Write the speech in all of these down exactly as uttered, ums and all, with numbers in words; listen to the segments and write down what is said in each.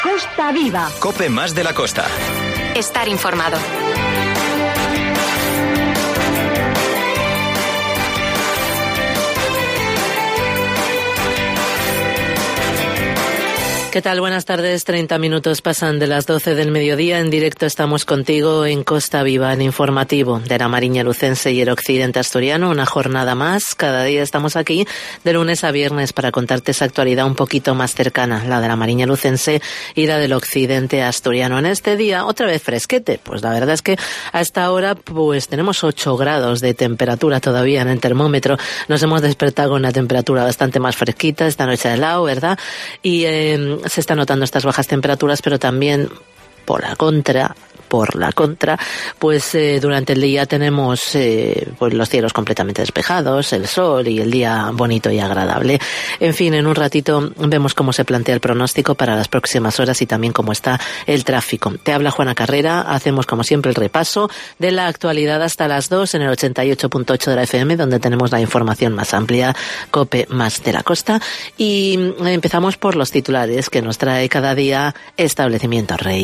Costa Viva. COPE más de la costa. Estar informado. ¿Qué tal? Buenas tardes. treinta minutos pasan de las doce del mediodía. En directo estamos contigo en Costa Viva, en informativo de la Mariña Lucense y el occidente asturiano. Una jornada más. Cada día estamos aquí de lunes a viernes para contarte esa actualidad un poquito más cercana, la de la Mariña Lucense y la del occidente asturiano. En este día, otra vez fresquete. Pues la verdad es que a esta hora pues tenemos ocho grados de temperatura todavía en el termómetro. Nos hemos despertado con una temperatura bastante más fresquita. Esta noche ha helado, ¿verdad? Y eh, se están notando estas bajas temperaturas, pero también por la contra, por la contra, pues eh, durante el día tenemos eh, pues los cielos completamente despejados, el sol y el día bonito y agradable. En fin, en un ratito vemos cómo se plantea el pronóstico para las próximas horas y también cómo está el tráfico. Te habla Juana Carrera, hacemos como siempre el repaso de la actualidad hasta las dos en el ochenta y ocho punto ocho de la F M, donde tenemos la información más amplia, COPE más de la costa, y empezamos por los titulares que nos trae cada día Establecimiento Rey.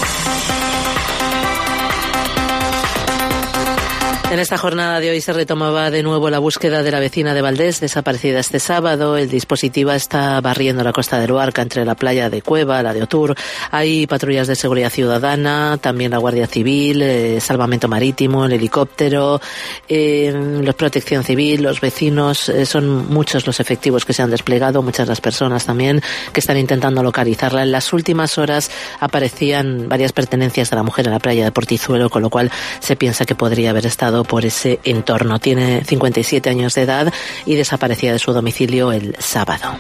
En esta jornada de hoy se retomaba de nuevo la búsqueda de la vecina de Valdés, desaparecida este sábado. El dispositivo está barriendo la costa de Luarca entre la playa de Cueva, la de Otur. Hay patrullas de seguridad ciudadana, también la Guardia Civil, eh, Salvamento Marítimo, el helicóptero, eh, los Protección Civil, los vecinos. Eh, son muchos los efectivos que se han desplegado, muchas las personas también que están intentando localizarla. En las últimas horas aparecían varias pertenencias de la mujer en la playa de Portizuelo, con lo cual se piensa que podría haber estado por ese entorno. Tiene cincuenta y siete años de edad y desaparecía de su domicilio el sábado.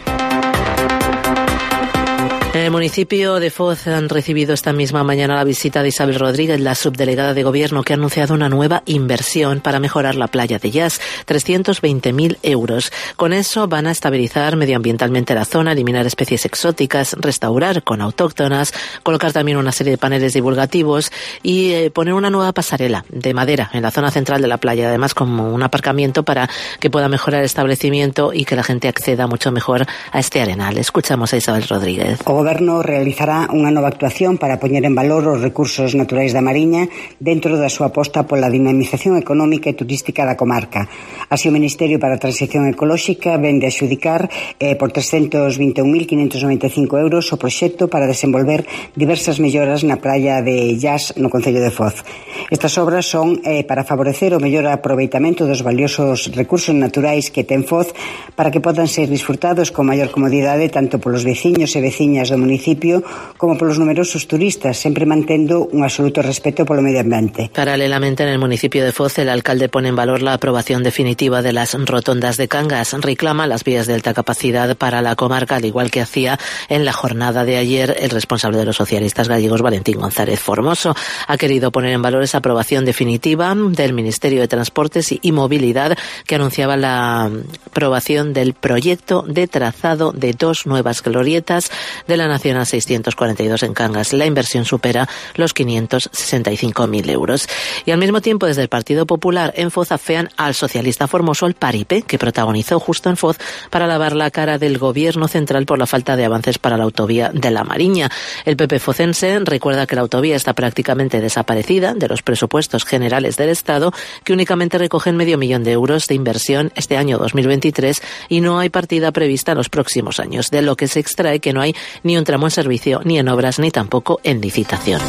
En el municipio de Foz han recibido esta misma mañana la visita de Isabel Rodríguez, la subdelegada de Gobierno, que ha anunciado una nueva inversión para mejorar la playa de Yas, trescientos veinte mil euros. Con eso van a estabilizar medioambientalmente la zona, eliminar especies exóticas, restaurar con autóctonas, colocar también una serie de paneles divulgativos y eh, poner una nueva pasarela de madera en la zona central de la playa, además como un aparcamiento para que pueda mejorar el establecimiento y que la gente acceda mucho mejor a este arenal. Escuchamos a Isabel Rodríguez. O Goberno realizará unha nova actuación para poñer en valor os recursos naturais da Mariña dentro da súa aposta pola dinamización económica e turística da comarca. Así, o Ministerio para a Transición Ecolóxica vende a xudicar eh, por trescentos vinte e un mil quinhentos noventa e cinco euros o proxecto para desenvolver diversas melloras na praia de Yas no concello de Foz. Estas obras son eh, para favorecer o mellor aproveitamento dos valiosos recursos naturais que ten Foz para que podan ser disfrutados con maior comodidade tanto polos veciños e veciñas do municipio como polos numerosos turistas, sempre mantendo un absoluto respeto polo medio ambiente. Paralelamente, en el municipio de Foz, el alcalde pone en valor la aprobación definitiva de las rotondas de Cangas. Reclama las vías de alta capacidad para la comarca, al igual que hacía en la jornada de ayer el responsable de los socialistas gallegos, Valentín González Formoso. Ha querido poner en valor esa aprobación definitiva del Ministerio de Transportes y Movilidad, que anunciaba la aprobación del proyecto de trazado de dos nuevas glorietas de la Nacional seiscientos cuarenta y dos en Cangas. La inversión supera los quinientos sesenta y cinco mil euros. Y al mismo tiempo, desde el Partido Popular en Foz afean al socialista Formoso el paripé que protagonizó justo en Foz para lavar la cara del Gobierno central por la falta de avances para la autovía de la Mariña. El P P focense recuerda que la autovía está prácticamente desaparecida de los presupuestos generales del Estado, que únicamente recogen medio millón de euros de inversión este año dos mil veintitrés y no hay partida prevista en los próximos años, de lo que se extrae que no hay ni un tramo en servicio, ni en obras, ni tampoco en licitación.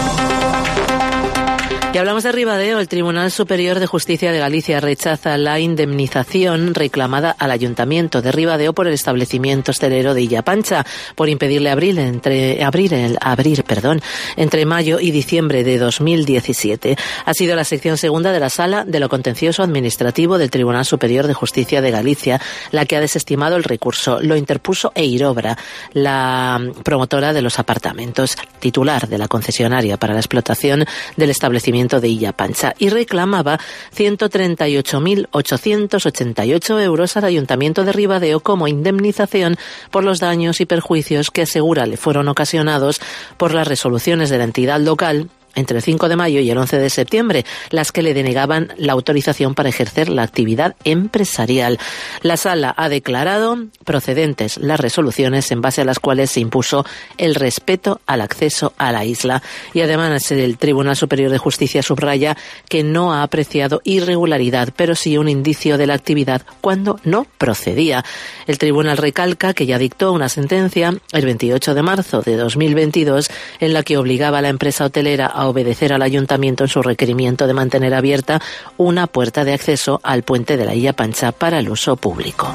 Y hablamos de Ribadeo. El Tribunal Superior de Justicia de Galicia rechaza la indemnización reclamada al Ayuntamiento de Ribadeo por el establecimiento hostelero de Illa Pancha, por impedirle abrir entre, abrir el, abrir, perdón, entre mayo y diciembre de dos mil diecisiete. Ha sido la sección segunda de la Sala de lo Contencioso Administrativo del Tribunal Superior de Justicia de Galicia la que ha desestimado el recurso. Lo interpuso Eirobra, la promotora de los apartamentos, titular de la concesionaria para la explotación del establecimiento de Illa Pancha, y reclamaba ciento treinta y ocho mil ochocientos ochenta y ocho euros al Ayuntamiento de Ribadeo como indemnización por los daños y perjuicios que asegura le fueron ocasionados por las resoluciones de la entidad local entre el cinco de mayo y el once de septiembre, las que le denegaban la autorización para ejercer la actividad empresarial. La Sala ha declarado procedentes las resoluciones en base a las cuales se impuso el respeto al acceso a la isla. Y además el Tribunal Superior de Justicia subraya que no ha apreciado irregularidad, pero sí un indicio de la actividad cuando no procedía. El tribunal recalca que ya dictó una sentencia el veintiocho de marzo de dos mil veintidós en la que obligaba a la empresa hotelera a obedecer al ayuntamiento en su requerimiento de mantener abierta una puerta de acceso al puente de la Illa Pancha para el uso público.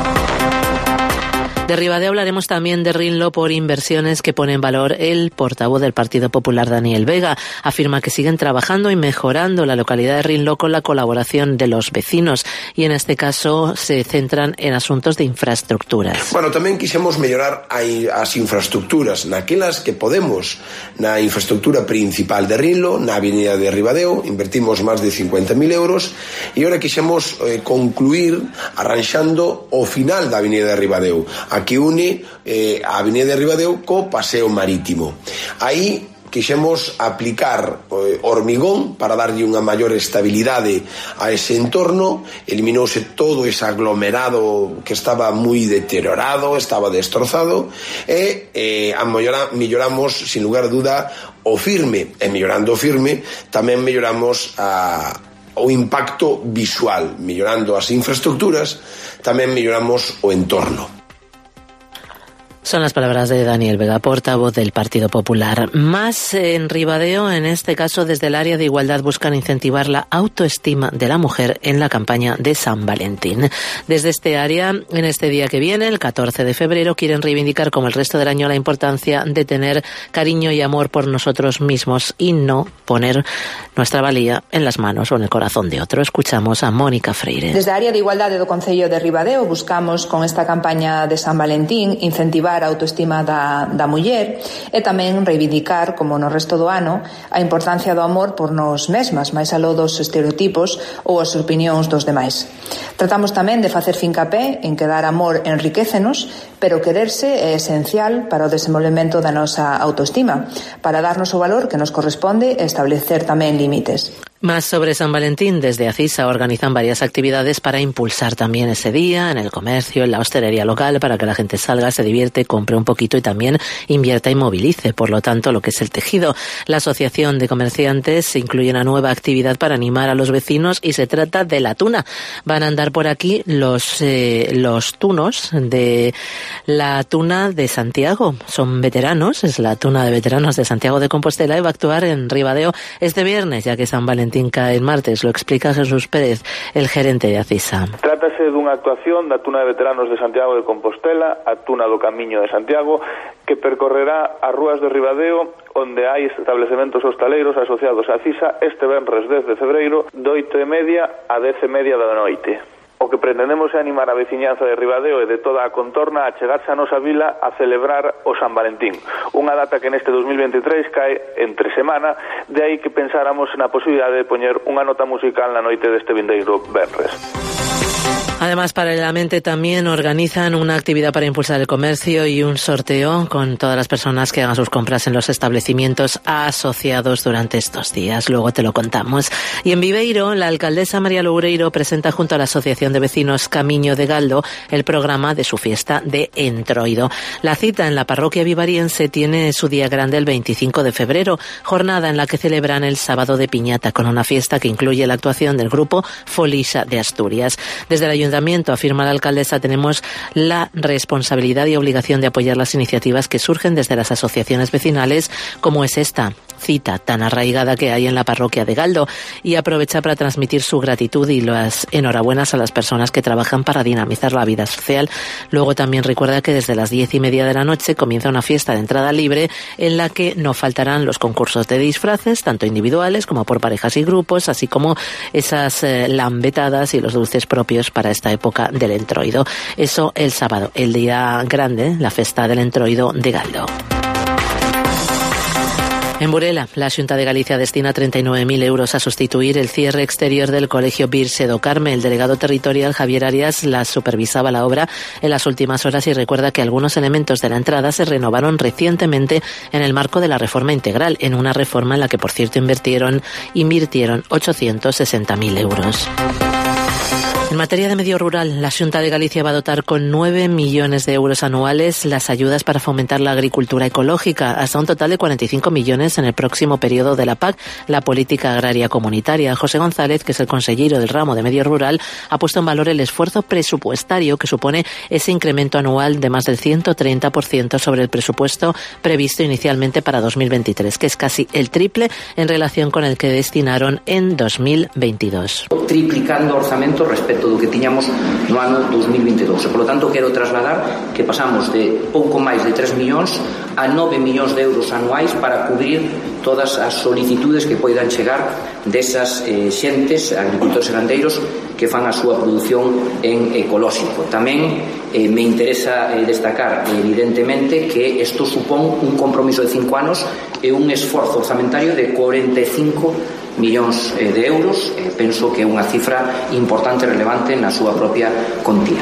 De Ribadeo hablaremos también de Rinlo por inversiones que pone en valor el portavoz del Partido Popular, Daniel Vega. Afirma que siguen trabajando y mejorando la localidad de Rinlo con la colaboración de los vecinos y en este caso se centran en asuntos de infraestructuras. Bueno, tamén quixemos mellorar as infraestructuras, naquelas que podemos, na infraestructura principal de Rinlo, na avenida de Ribadeo, invertimos máis de cincuenta mil euros e agora quixemos eh, concluir arranxando o final da avenida de Ribadeo, a que une eh, a avenida de Ribadeo co paseo marítimo. Aí quixemos aplicar eh, hormigón para darlle unha maior estabilidade a ese entorno, eliminouse todo ese aglomerado que estaba moi deteriorado, estaba destrozado e eh, a mellora, melloramos sin lugar a duda o firme, e mellorando o firme tamén melloramos a o impacto visual, mellorando as infraestructuras tamén melloramos o entorno. Son las palabras de Daniel Vega, portavoz del Partido Popular. Más en Ribadeo, en este caso desde el área de igualdad buscan incentivar la autoestima de la mujer en la campaña de San Valentín. Desde este área, en este día que viene, el catorce de febrero, quieren reivindicar como el resto del año la importancia de tener cariño y amor por nosotros mismos y no poner nuestra valía en las manos o en el corazón de otro. Escuchamos a Mónica Freire. Desde a área de igualdade do Concello de Ribadeo buscamos con esta campaña de San Valentín incentivar a autoestima da, da muller e tamén reivindicar, como no resto do ano, a importancia do amor por nos mesmas, máis aló dos estereotipos ou as opinións dos demais. Tratamos tamén de facer fincapé en que dar amor enriquécenos, pero quererse é esencial para o desenvolvemento da nosa autoestima, para darnos o valor que nos corresponde e establecer tamén límites. Más sobre San Valentín, desde Acisa organizan varias actividades para impulsar también ese día en el comercio, en la hostelería local, para que la gente salga, se divierte, compre un poquito y también invierta y movilice, por lo tanto, lo que es el tejido. La Asociación de Comerciantes incluye una nueva actividad para animar a los vecinos y se trata de la tuna. Van a andar por aquí los, eh, los tunos de la tuna de Santiago. Son veteranos, es la tuna de veteranos de Santiago de Compostela y va a actuar en Ribadeo este viernes, ya que San Valentín cae el martes. Lo explica Jesús Pérez, el gerente de Acisa. Trátase dunha actuación da tuna de veteranos de Santiago de Compostela, a tuna do Camiño de Santiago, que percorrerá as rúas de Ribadeo onde hai establecementos hostaleiros asociados a Acisa este venres dez de febreiro de oito e media a dez e media da noite. O que pretendemos é animar a veciñanza de Ribadeo e de toda a contorna a chegarse a nosa vila a celebrar o San Valentín, unha data que neste dos mil veintitrés cae entre semana, de aí que pensáramos na posibilidade de poñer unha nota musical na noite deste vindeiro venres. Además, paralelamente también organizan una actividad para impulsar el comercio y un sorteo con todas las personas que hagan sus compras en los establecimientos asociados durante estos días. Luego te lo contamos. Y en Viveiro, la alcaldesa María Loureiro presenta junto a la Asociación de Vecinos Camiño de Galdo el programa de su fiesta de Entroido. La cita en la parroquia vivariense tiene su día grande el veinticinco de febrero, jornada en la que celebran el sábado de piñata con una fiesta que incluye la actuación del grupo Folisa de Asturias. Desde el Ayuntamiento, afirma la alcaldesa, tenemos la responsabilidad y obligación de apoyar las iniciativas que surgen desde las asociaciones vecinales, como es esta cita tan arraigada que hay en la parroquia de Galdo, y aprovecha para transmitir su gratitud y las enhorabuenas a las personas que trabajan para dinamizar la vida social. Luego también recuerda que desde las diez y media de la noche comienza una fiesta de entrada libre en la que no faltarán los concursos de disfraces, tanto individuales como por parejas y grupos, así como esas eh, lambetadas y los dulces propios para esta época del Entroido. Eso el sábado, el día grande, la fiesta del Entroido de Galdo. En Burela, la Xunta de Galicia destina treinta y nueve mil euros a sustituir el cierre exterior del Colegio Virxe do Carme. El delegado territorial Javier Arias la supervisaba la obra en las últimas horas y recuerda que algunos elementos de la entrada se renovaron recientemente en el marco de la reforma integral, en una reforma en la que, por cierto, invirtieron, invirtieron ochocientos sesenta mil euros. En materia de medio rural, la Xunta de Galicia va a dotar con nueve millones de euros anuales las ayudas para fomentar la agricultura ecológica, hasta un total de cuarenta y cinco millones en el próximo periodo de la P A C, la Política Agraria Comunitaria. José González, que es el consejero del ramo de medio rural, ha puesto en valor el esfuerzo presupuestario que supone ese incremento anual de más del ciento treinta por ciento sobre el presupuesto previsto inicialmente para dos mil veintitrés, que es casi el triple en relación con el que destinaron en dos mil veintidós. Triplicando o orzamento respecto do que tiñamos no ano dos mil veintidós. E, polo tanto, quero trasladar que pasamos de pouco máis de tres millóns a nove millóns de euros anuais para cubrir todas as solicitudes que poidan chegar desas eh, xentes, agricultores e gandeiros, que fan a súa produción en ecolóxico. Tamén eh, me interesa eh, destacar, evidentemente, que isto supón un compromiso de cinco anos e un esforzo orzamentario de cuarenta e cinco millóns de euros. Eh, penso que é unha cifra importante e relevante na súa propia contía.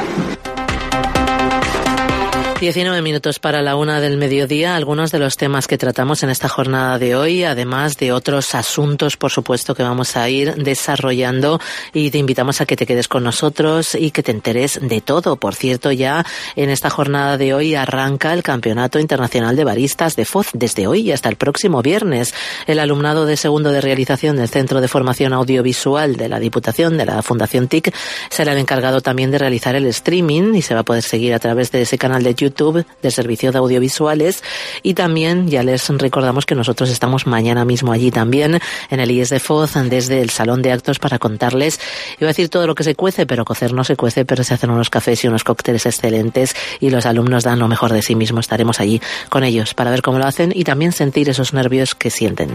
diecinueve minutos para la una del mediodía, algunos de los temas que tratamos en esta jornada de hoy, además de otros asuntos, por supuesto, que vamos a ir desarrollando, y te invitamos a que te quedes con nosotros y que te enteres de todo. Por cierto, ya en esta jornada de hoy arranca el Campeonato Internacional de Baristas de Foz, desde hoy y hasta el próximo viernes. El alumnado de segundo de realización del Centro de Formación Audiovisual de la Diputación, de la Fundación T I C, será el encargado también de realizar el streaming, y se va a poder seguir a través de ese canal de YouTube YouTube del Servicio de Audiovisuales. Y también ya les recordamos que nosotros estamos mañana mismo allí también en el I E S de Foz, desde el Salón de Actos, para contarles, iba a decir todo lo que se cuece, pero cocer no se cuece, pero se hacen unos cafés y unos cócteles excelentes y los alumnos dan lo mejor de sí mismos. Estaremos allí con ellos para ver cómo lo hacen y también sentir esos nervios que sienten.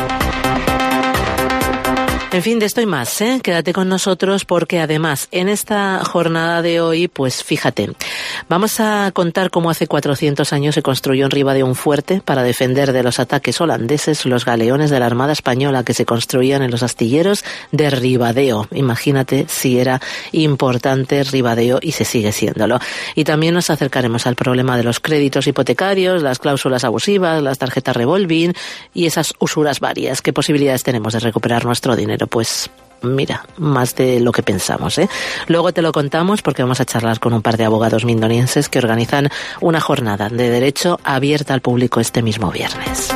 En fin, de esto y más, ¿eh? Quédate con nosotros, porque además en esta jornada de hoy, pues fíjate, vamos a contar cómo hace cuatrocientos años se construyó en Ribadeo un fuerte para defender de los ataques holandeses los galeones de la Armada Española que se construían en los astilleros de Ribadeo. Imagínate si era importante Ribadeo, y se sigue siéndolo. Y también nos acercaremos al problema de los créditos hipotecarios, las cláusulas abusivas, las tarjetas revolving y esas usuras varias. ¿Qué posibilidades tenemos de recuperar nuestro dinero? Pues mira, más de lo que pensamos, ¿eh? Luego te lo contamos, porque vamos a charlar con un par de abogados mindonienses que organizan una jornada de derecho abierta al público este mismo viernes.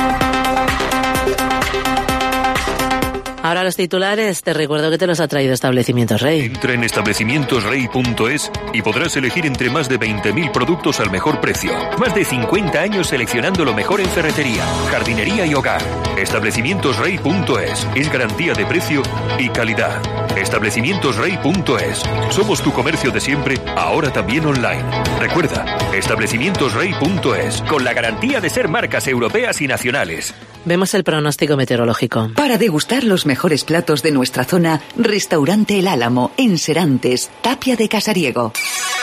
Ahora los titulares, te recuerdo que te los ha traído Establecimientos Rey. Entra en establecimientos rey punto es y podrás elegir entre más de veinte mil productos al mejor precio. Más de cincuenta años seleccionando lo mejor en ferretería, jardinería y hogar. establecimientos rey punto es es garantía de precio y calidad. establecimientos rey punto es. Somos tu comercio de siempre, ahora también online. Recuerda, establecimientos rey punto es, con la garantía de ser marcas europeas y nacionales. Vemos el pronóstico meteorológico. Para degustar los mejores platos de nuestra zona, Restaurante El Álamo, en Serantes, Tapia de Casariego.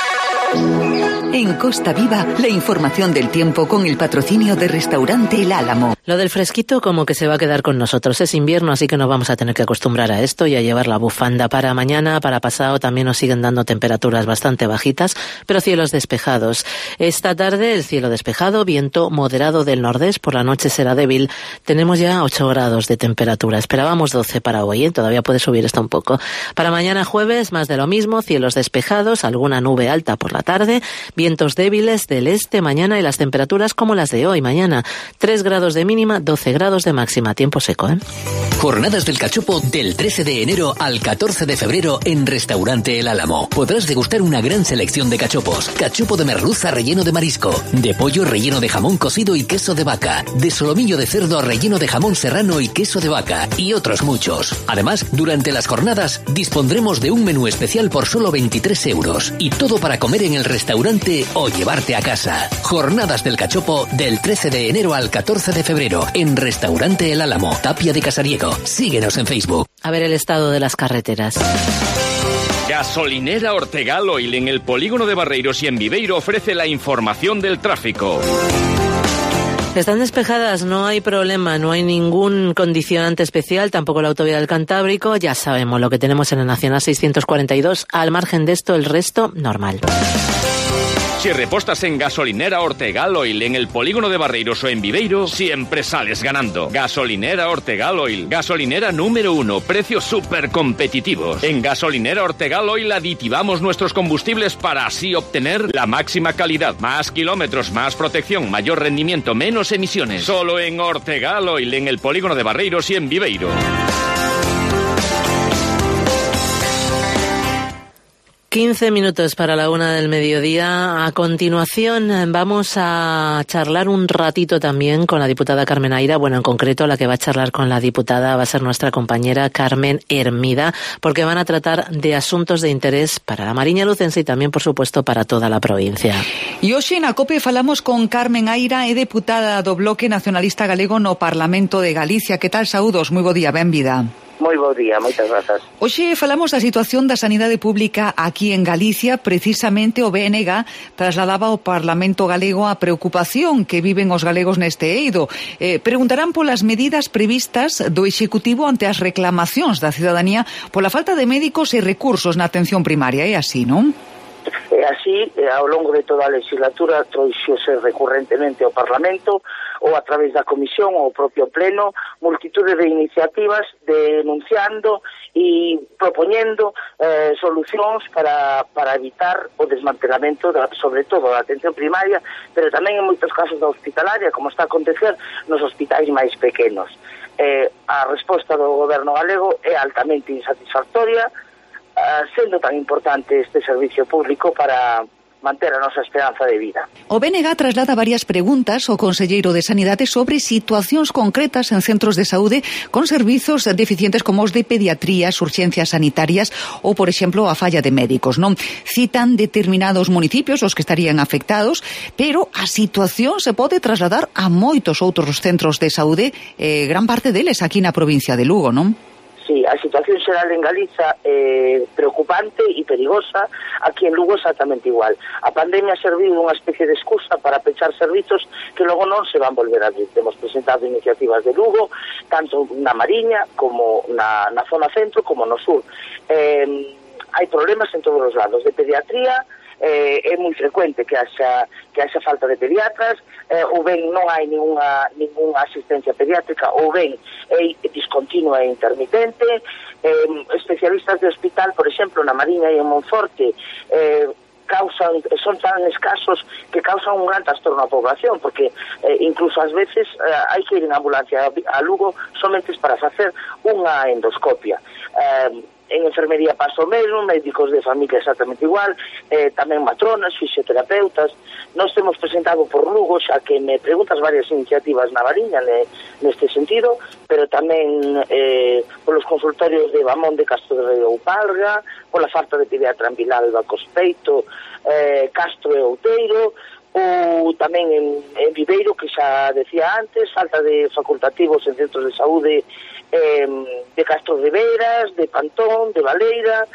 En Costa Viva, la información del tiempo con el patrocinio de Restaurante El Álamo. Lo del fresquito como que se va a quedar con nosotros. Es invierno, así que nos vamos a tener que acostumbrar a esto y a llevar la bufanda. Para mañana, para pasado, también nos siguen dando temperaturas bastante bajitas, pero cielos despejados. Esta tarde el cielo despejado, viento moderado del nordés, por la noche será débil. Tenemos ya ocho grados de temperatura. Esperábamos doce para hoy, ¿eh? Todavía puede subir esto un poco. Para mañana jueves, más de lo mismo, cielos despejados, alguna nube alta por la tarde, vientos débiles del este mañana y las temperaturas como las de hoy. Mañana, tres grados de mínima, doce grados de máxima. Tiempo seco, ¿eh? Jornadas del cachopo del trece de enero al catorce de febrero en Restaurante El Álamo. Podrás degustar una gran selección de cachopos. Cachopo de merluza relleno de marisco, de pollo relleno de jamón cocido y queso de vaca, de solomillo de cerdo relleno de jamón serrano y queso de vaca, y otros muchos. Además, durante las jornadas dispondremos de un menú especial por solo veintitrés euros. Y todo para comer en el restaurante o llevarte a casa. Jornadas del cachopo del trece de enero al catorce de febrero en Restaurante El Álamo, Tapia de Casariego. Síguenos en Facebook. A ver el estado de las carreteras. Gasolinera Ortegal Oil en el polígono de Barreiros y en Viveiro ofrece la información del tráfico. Están despejadas, no hay problema, no hay ningún condicionante especial, tampoco la autovía del Cantábrico. Ya sabemos lo que tenemos en la Nacional seiscientos cuarenta y dos. Al margen de esto, el resto, normal. Si repostas en Gasolinera Ortegal Oil en el polígono de Barreiros o en Viveiro, siempre sales ganando. Gasolinera Ortegal Oil, gasolinera número uno, precios súper competitivos. En Gasolinera Ortegal Oil aditivamos nuestros combustibles para así obtener la máxima calidad, más kilómetros, más protección, mayor rendimiento, menos emisiones. Solo en Ortegal Oil en el polígono de Barreiros y en Viveiro. quince minutos para la una del mediodía. A continuación vamos a charlar un ratito también con la diputada Carmen Aira. Bueno, en concreto la que va a charlar con la diputada va a ser nuestra compañera Carmen Hermida, porque van a tratar de asuntos de interés para la Mariña Lucense y también, por supuesto, para toda la provincia. E hoxe na COPE falamos con Carmen Aira, é deputada do Bloque Nacionalista Galego no Parlamento de Galicia. Que tal, saúdos? Moi bo día, benvida. Moi bo día, moitas grazas. Hoxe falamos da situación da sanidade pública aquí en Galicia. Precisamente o B N G trasladaba ao Parlamento Galego a preocupación que viven os galegos neste eido. Eh, preguntarán polas medidas previstas do Executivo ante as reclamacións da cidadanía pola falta de médicos e recursos na atención primaria. É así, non? É así, ao longo de toda a legislatura trouxose recurrentemente ao Parlamento ou a través da Comisión ou o propio Pleno multitude de iniciativas denunciando e propoñendo eh, solucións para, para evitar o desmantelamento da, sobre todo da atención primaria, pero tamén en moitos casos da hospitalaria, como está a acontecer nos hospitais máis pequenos. Eh, a resposta do goberno galego é altamente insatisfactoria, sendo tan importante este servicio público para manter a nosa esperanza de vida. O B N G traslada varias preguntas ao conselleiro de Sanidade sobre situacións concretas en centros de saúde con servizos deficientes como os de pediatrías, urxencias sanitarias ou, por exemplo, a falla de médicos, non? Citan determinados municipios os que estarían afectados, pero a situación se pode trasladar a moitos outros centros de saúde, eh, gran parte deles aquí na provincia de Lugo, non? Sí, a situación xeral en Galiza é eh, preocupante e perigosa. Aquí en Lugo exactamente igual. A pandemia serviu unha especie de excusa para pechar servizos que logo non se van volver a abrir. Temos presentado iniciativas de Lugo, tanto na Mariña como na, na zona centro como no sur. Eh, hai problemas en todos os lados. De pediatría, Eh, é moi frecuente que haxa, que haxa falta de pediatras, eh, ou ben non hai ninguna, ninguna asistencia pediátrica, ou ben é discontinua e intermitente. Eh, especialistas de hospital, por exemplo, na Mariña e en Monforte, eh, causan, son tan escasos que causan un gran trastorno á población, porque eh, incluso ás veces eh, hai que ir en ambulancia a Lugo somente para facer unha endoscopia. Eh, En enfermería paso o mesmo, médicos de familia exactamente igual, eh, tamén matronas, fisioterapeutas. Nós temos presentado por Lugo, xa que me preguntas varias iniciativas na Mariña ne, neste sentido, pero tamén eh, polos consultorios de Bamón de Castro de Rei ou Palga, pola falta de pediatra en Vilalba, Cospeito, eh, Castro e Outeiro, ou tamén en, en Viveiro, que xa decía antes, falta de facultativos en centros de saúde eh, de Castro de Veras, de Pantón, de Valeira,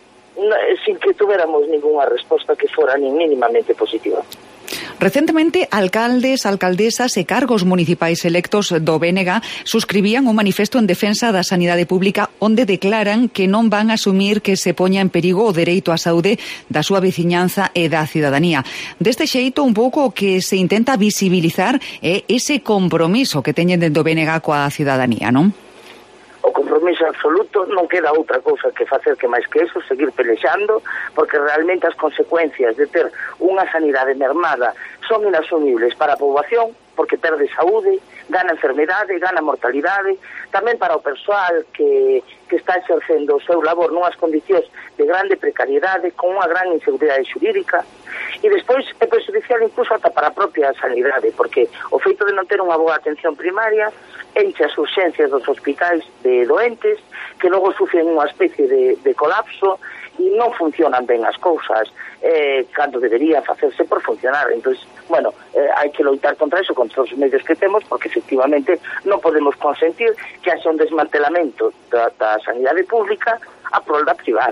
sin que tuviéramos ninguna resposta que fora ni mínimamente positiva. Recentemente, alcaldes, alcaldesas e cargos municipais electos do B N G suscribían un manifesto en defensa da sanidade pública onde declaran que non van a asumir que se poña en perigo o dereito á saúde da súa veciñanza e da cidadanía. Deste xeito, un pouco o que se intenta visibilizar é ese compromiso que teñen dentro do B N G coa cidadanía, non? O compromiso absoluto, non queda outra cousa que facer que máis que eso, seguir pelexando, porque realmente as consecuencias de ter unha sanidade mermada son inasumibles para a poboación, porque perde saúde, gana enfermedade, gana mortalidade, tamén para o persoal que, que está exercendo o seu labor nunhas condicións de grande precariedade, con unha gran inseguridade xurídica, e despois é perjudicial incluso ata para a propia sanidade, porque o feito de non ter unha boa atención primaria enche as urxencias dos hospitais de doentes, que logo sufren unha especie de, de colapso e non funcionan ben as cousas eh, cando debería facerse por funcionar. Entón, bueno, eh, hai que loitar contra eso, contra os medios que temos, porque efectivamente non podemos consentir que haxa un desmantelamento da, da sanidade pública a prol da privada.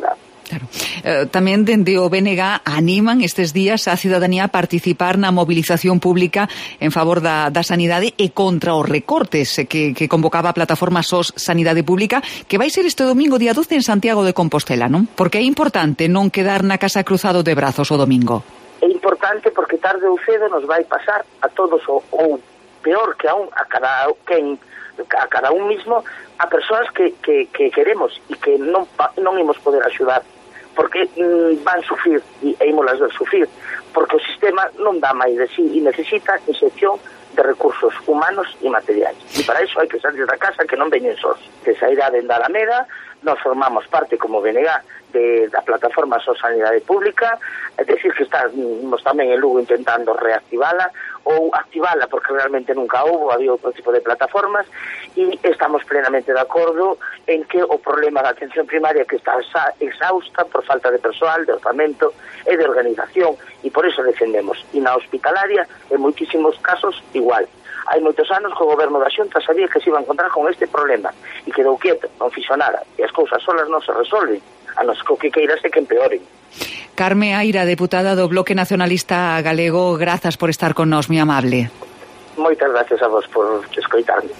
Claro. Eh, tamén dende o B N G animan estes días a cidadanía a participar na movilización pública en favor da, da sanidade e contra os recortes que, que convocaba a plataforma S O S Sanidade Pública, que vai ser este domingo día doce en Santiago de Compostela, non? Porque é importante non quedar na casa cruzado de brazos o domingo. É importante porque tarde ou cedo nos vai pasar a todos ou, ou peor que aún a cada quen a cada un mismo a persoas que, que, que queremos e que non, non imos poder axudar porque mm, van sufrir e ímolas ver sufrir porque o sistema non dá máis de sí e necesita inserción de recursos humanos e materiais e para iso hai que salir da casa que non veñen sós que sairá dende a Alameda nos formamos parte como B N G de, da plataforma S O S Sanidade Pública é dicir que estamos tamén en Lugo intentando reactivala ou activala porque realmente nunca houve, había outro tipo de plataformas e estamos plenamente de acordo en que o problema da atención primaria que está exhausta por falta de persoal, de orzamento e de organización e por eso defendemos e na hospitalaria en moitísimos casos igual. Hai moitos anos que o goberno da Xunta sabía que se iba a encontrar con este problema e quedou quieto, non fixo nada e as cousas solas non se resolven a nos que queiras é que empeoren. Carme Aira, deputada do Bloque Nacionalista Galego, grazas por estar con nós, moi amable. Moitas gracias a vos por escoitarme.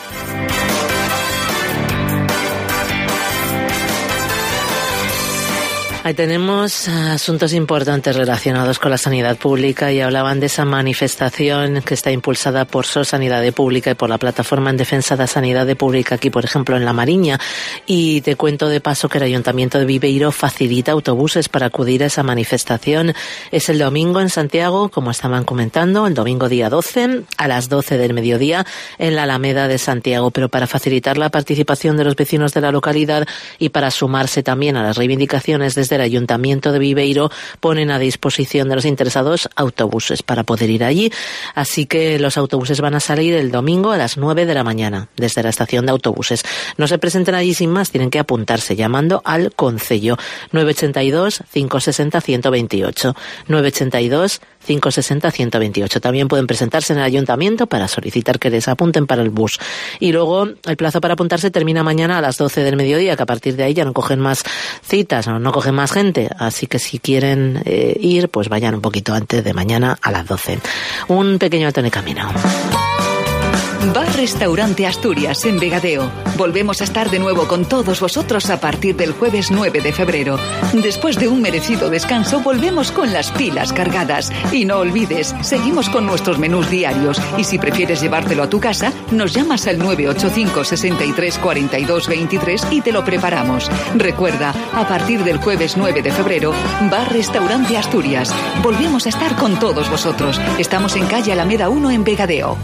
Ahí tenemos asuntos importantes relacionados con la sanidad pública y hablaban de esa manifestación que está impulsada por S O S Sanidade Pública y por la Plataforma en Defensa da Sanidade Pública aquí, por ejemplo, en La Mariña. Y te cuento de paso que el Ayuntamiento de Viveiro facilita autobuses para acudir a esa manifestación. Es el domingo en Santiago, como estaban comentando, el domingo día doce a las doce del mediodía en la Alameda de Santiago. Pero para facilitar la participación de los vecinos de la localidad y para sumarse también a las reivindicaciones desde el Ayuntamiento de Viveiro ponen a disposición de los interesados autobuses para poder ir allí. Así que los autobuses van a salir el domingo a las nueve de la mañana desde la estación de autobuses. No se presenten allí sin más, tienen que apuntarse llamando al concello nueve ochenta y dos, cinco sesenta, ciento veintiocho. nueve ochenta y dos, cinco sesenta, ciento veintiocho. También pueden presentarse en el Ayuntamiento para solicitar que les apunten para el bus. Y luego el plazo para apuntarse termina mañana a las doce del mediodía, que a partir de ahí ya no cogen más citas, no, no cogen más gente. Así que si quieren eh, ir, pues vayan un poquito antes de mañana a las doce. Un pequeño alto en el camino. Bar Restaurante Asturias en Vegadeo. Volvemos a estar de nuevo con todos vosotros a partir del jueves nueve de febrero. Después de un merecido descanso, volvemos con las pilas cargadas. Y no olvides, seguimos con nuestros menús diarios. Y si prefieres llevártelo a tu casa, nos llamas al nueve ocho cinco, sesenta y tres, cuarenta y dos, veintitrés y te lo preparamos. Recuerda, a partir del jueves nueve de febrero, Bar Restaurante Asturias. Volvemos a estar con todos vosotros. Estamos en calle Alameda uno en Vegadeo.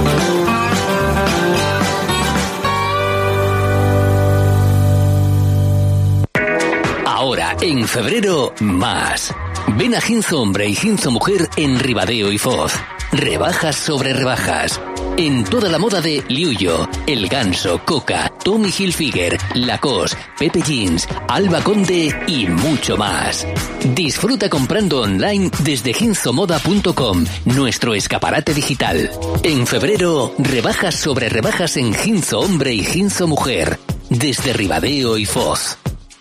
Ahora, en febrero, más. Ven a Ginzo Hombre y Ginzo Mujer en Ribadeo y Foz. Rebajas sobre rebajas. En toda la moda de Liuyo, El Ganso, Coca, Tommy Hilfiger, Lacoste, Pepe Jeans, Alba Conde y mucho más. Disfruta comprando online desde ginzo moda punto com, nuestro escaparate digital. En febrero, rebajas sobre rebajas en Ginzo Hombre y Ginzo Mujer, desde Ribadeo y Foz.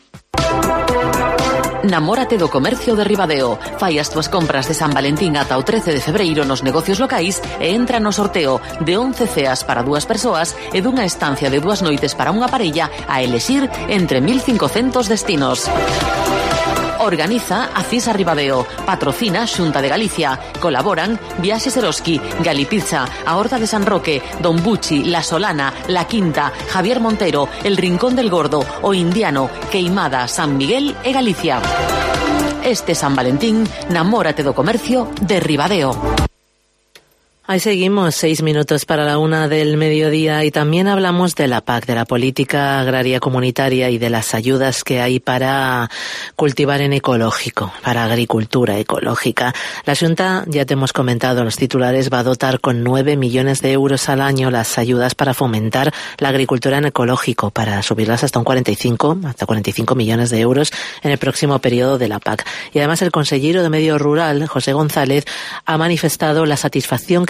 Namórate do comercio de Ribadeo. Fai as túas compras de San Valentín ata o trece de febreiro nos negocios locais e entra no sorteo de once ceas para dúas persoas e dunha estancia de dúas noites para unha parella a elexir entre mil cincocentos destinos. Organiza a Cisa Ribadeo. Patrocina Xunta de Galicia. Colaboran Viaxes Eroski, Galipizza, a Horta de San Roque, Don Bucci, La Solana, La Quinta, Javier Montero, El Rincón del Gordo, O Indiano, Queimada, San Miguel e Galicia. Este San Valentín, namórate do comercio de Ribadeo. Ahí seguimos, seis minutos para la una del mediodía y también hablamos de la P A C, de la Política Agraria Comunitaria y de las ayudas que hay para cultivar en ecológico, para agricultura ecológica. La Xunta, ya te hemos comentado, los titulares, va a dotar con nueve millones de euros al año las ayudas para fomentar la agricultura en ecológico, para subirlas hasta un cuarenta y cinco, hasta cuarenta y cinco millones de euros en el próximo periodo de la P A C. Y además el consejero de Medio Rural, José González, ha manifestado la satisfacción que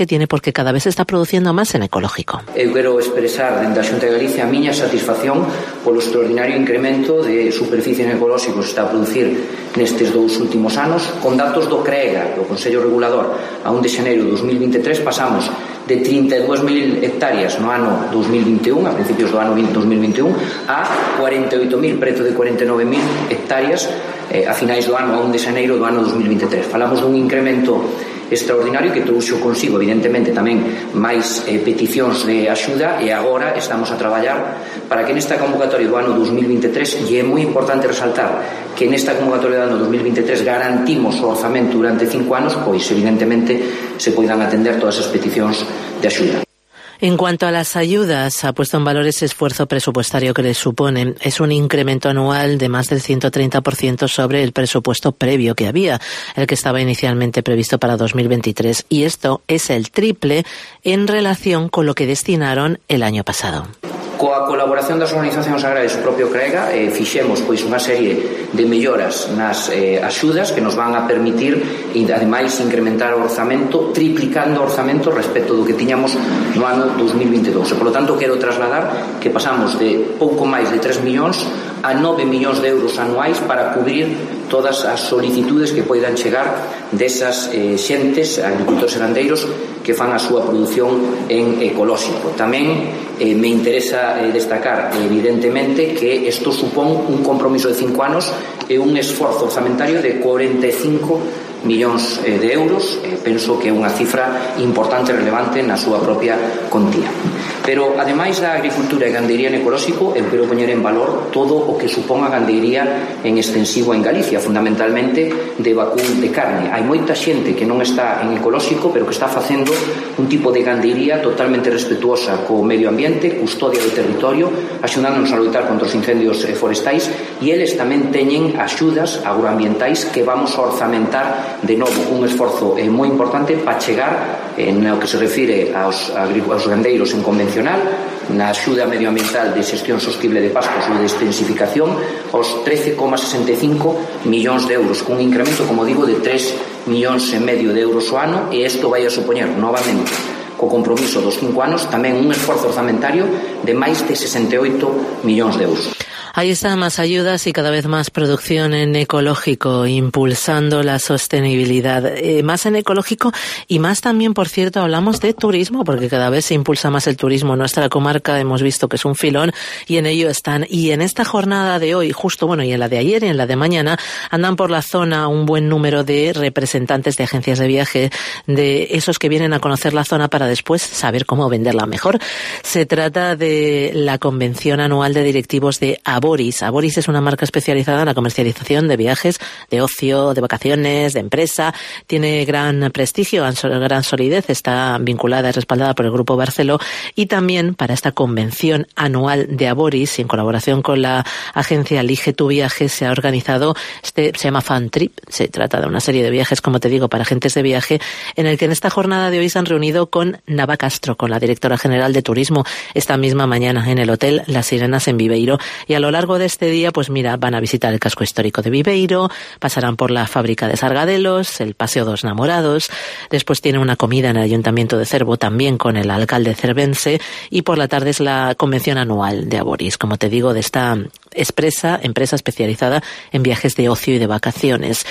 que tiene porque cada vez se está produciendo más en ecológico. Eu quero expresar dentro da Xunta de Galicia a miña satisfacción polo extraordinario incremento de superficie en ecolóxico que se está a producir nestes dous últimos anos. Con datos do CREGA, do Consello Regulador, a un de xaneiro de dos mil vinte e tres pasamos de trinta e dúas mil hectáreas no ano dos mil vinte e un, a principios do ano dos mil vinte e un, a cuarenta e oito mil, preto de cuarenta e nove mil hectáreas eh, a finais do ano, a un de xaneiro do ano dos mil vinte e tres. Falamos dun incremento extraordinario que trouxo consigo evidentemente tamén máis eh, peticións de axuda, e agora estamos a traballar para que nesta convocatoria do ano dos mil vinte e tres, e é moi importante resaltar que nesta convocatoria do ano dos mil vinte e tres garantimos o orzamento durante cinco anos, pois evidentemente se poidan atender todas as peticións de axuda. En cuanto a las ayudas, ha puesto en valor ese esfuerzo presupuestario que les supone. Es un incremento anual de más del ciento treinta por ciento sobre el presupuesto previo que había, el que estaba inicialmente previsto para dos mil veintitrés. Y esto es el triple en relación con lo que destinaron el año pasado. Coa colaboración das organizacións agrarias do propio CREGA eh, fixemos pois unha serie de melloras nas eh, axudas que nos van a permitir e ademais incrementar o orzamento, triplicando o orzamento respecto do que tiñamos no ano dos mil vinte e dous. E, por lo tanto, quero trasladar que pasamos de pouco máis de tres millóns a nove millóns de euros anuais para cubrir todas as solicitudes que poidan chegar desas eh, xentes, agricultores e gandeiros que fan a súa produción en ecolóxico. Tamén eh, me interesa eh, destacar evidentemente que isto supón un compromiso de cinco anos e un esforzo orzamentario de cuarenta e cinco millóns eh, de euros. Eh, penso que é unha cifra importante e relevante na súa propia contía. Pero, ademais da agricultura e gandeiría en ecolóxico, eu quero poñer en valor todo o que supón a gandeiría en extensivo en Galicia, fundamentalmente de vacún de carne. Hai moita xente que non está en ecolóxico, pero que está facendo un tipo de gandeiría totalmente respetuosa co medio ambiente, custodia do territorio, axudándonos a loitar contra os incendios forestais, e eles tamén teñen axudas agroambientais que vamos a orzamentar de novo un esforzo eh, moi importante para chegar eh, no que se refire aos, aos gandeiros en convención na axuda medioambiental de xestión sostible de pastos ou de extensificación aos trece coma sesenta e cinco millóns de euros, cun incremento, como digo, de tres millóns e medio de euros ao ano, e isto vai a supoñer novamente co compromiso dos cinco anos tamén un esforzo orzamentario de máis de sesenta e oito millóns de euros. Ahí están más ayudas y cada vez más producción en ecológico, impulsando la sostenibilidad. Eh, más en ecológico y más también, por cierto, hablamos de turismo, porque cada vez se impulsa más el turismo en nuestra comarca. Hemos visto que es un filón y en ello están. Y en esta jornada de hoy, justo, bueno, y en la de ayer y en la de mañana, andan por la zona un buen número de representantes de agencias de viaje, de esos que vienen a conocer la zona para después saber cómo venderla mejor. Se trata de la convención anual de directivos de Aboris. Aboris es una marca especializada en la comercialización de viajes, de ocio, de vacaciones, de empresa. Tiene gran prestigio, gran solidez, está vinculada y respaldada por el Grupo Barceló, y también para esta convención anual de Aboris, y en colaboración con la agencia Elige tu Viaje, se ha organizado, este se llama Fan Trip. Se trata de una serie de viajes, como te digo, para agentes de viaje, en el que en esta jornada de hoy se han reunido con Nava Castro, con la directora general de Turismo, esta misma mañana en el Hotel Las Sirenas en Viveiro, y a lo largo de este día, pues mira, van a visitar el casco histórico de Viveiro, pasarán por la fábrica de Sargadelos, el Paseo dos Namorados, después tiene una comida en el Ayuntamiento de Cervo, también con el alcalde cervense, y por la tarde es la convención anual de Aboris, como te digo, de esta expresa, empresa especializada en viajes de ocio y de vacaciones.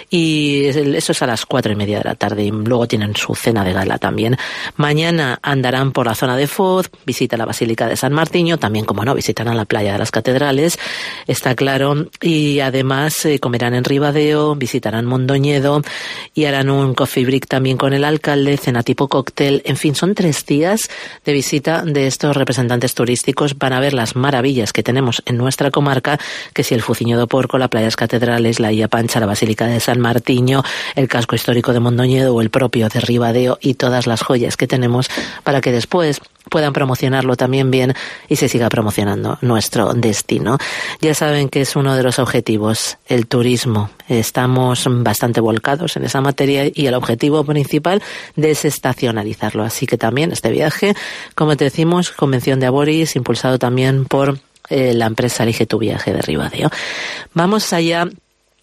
Y eso es a las cuatro y media de la tarde, y luego tienen su cena de gala también. Mañana andarán por la zona de Foz, visita la Basílica de San Martiño, también, como no, visitarán la playa de las Catedrales, está claro, y además eh, comerán en Ribadeo, visitarán Mondoñedo y harán un coffee break también con el alcalde, cena tipo cóctel. En fin, son tres días de visita de estos representantes turísticos. Van a ver las maravillas que tenemos en nuestra comarca, que si el Fuciño do Porco, la playa de las Catedrales, la Illa Pancha, la Basílica de San Martiño, el casco histórico de Mondoñedo o el propio de Ribadeo, y todas las joyas que tenemos, para que después puedan promocionarlo también bien y se siga promocionando nuestro destino. Ya saben que es uno de los objetivos, el turismo. Estamos bastante volcados en esa materia y el objetivo principal desestacionalizarlo. Así que también este viaje, como te decimos, convención de Aboris, impulsado también por eh, la empresa Elige tu Viaje de Ribadeo. Vamos allá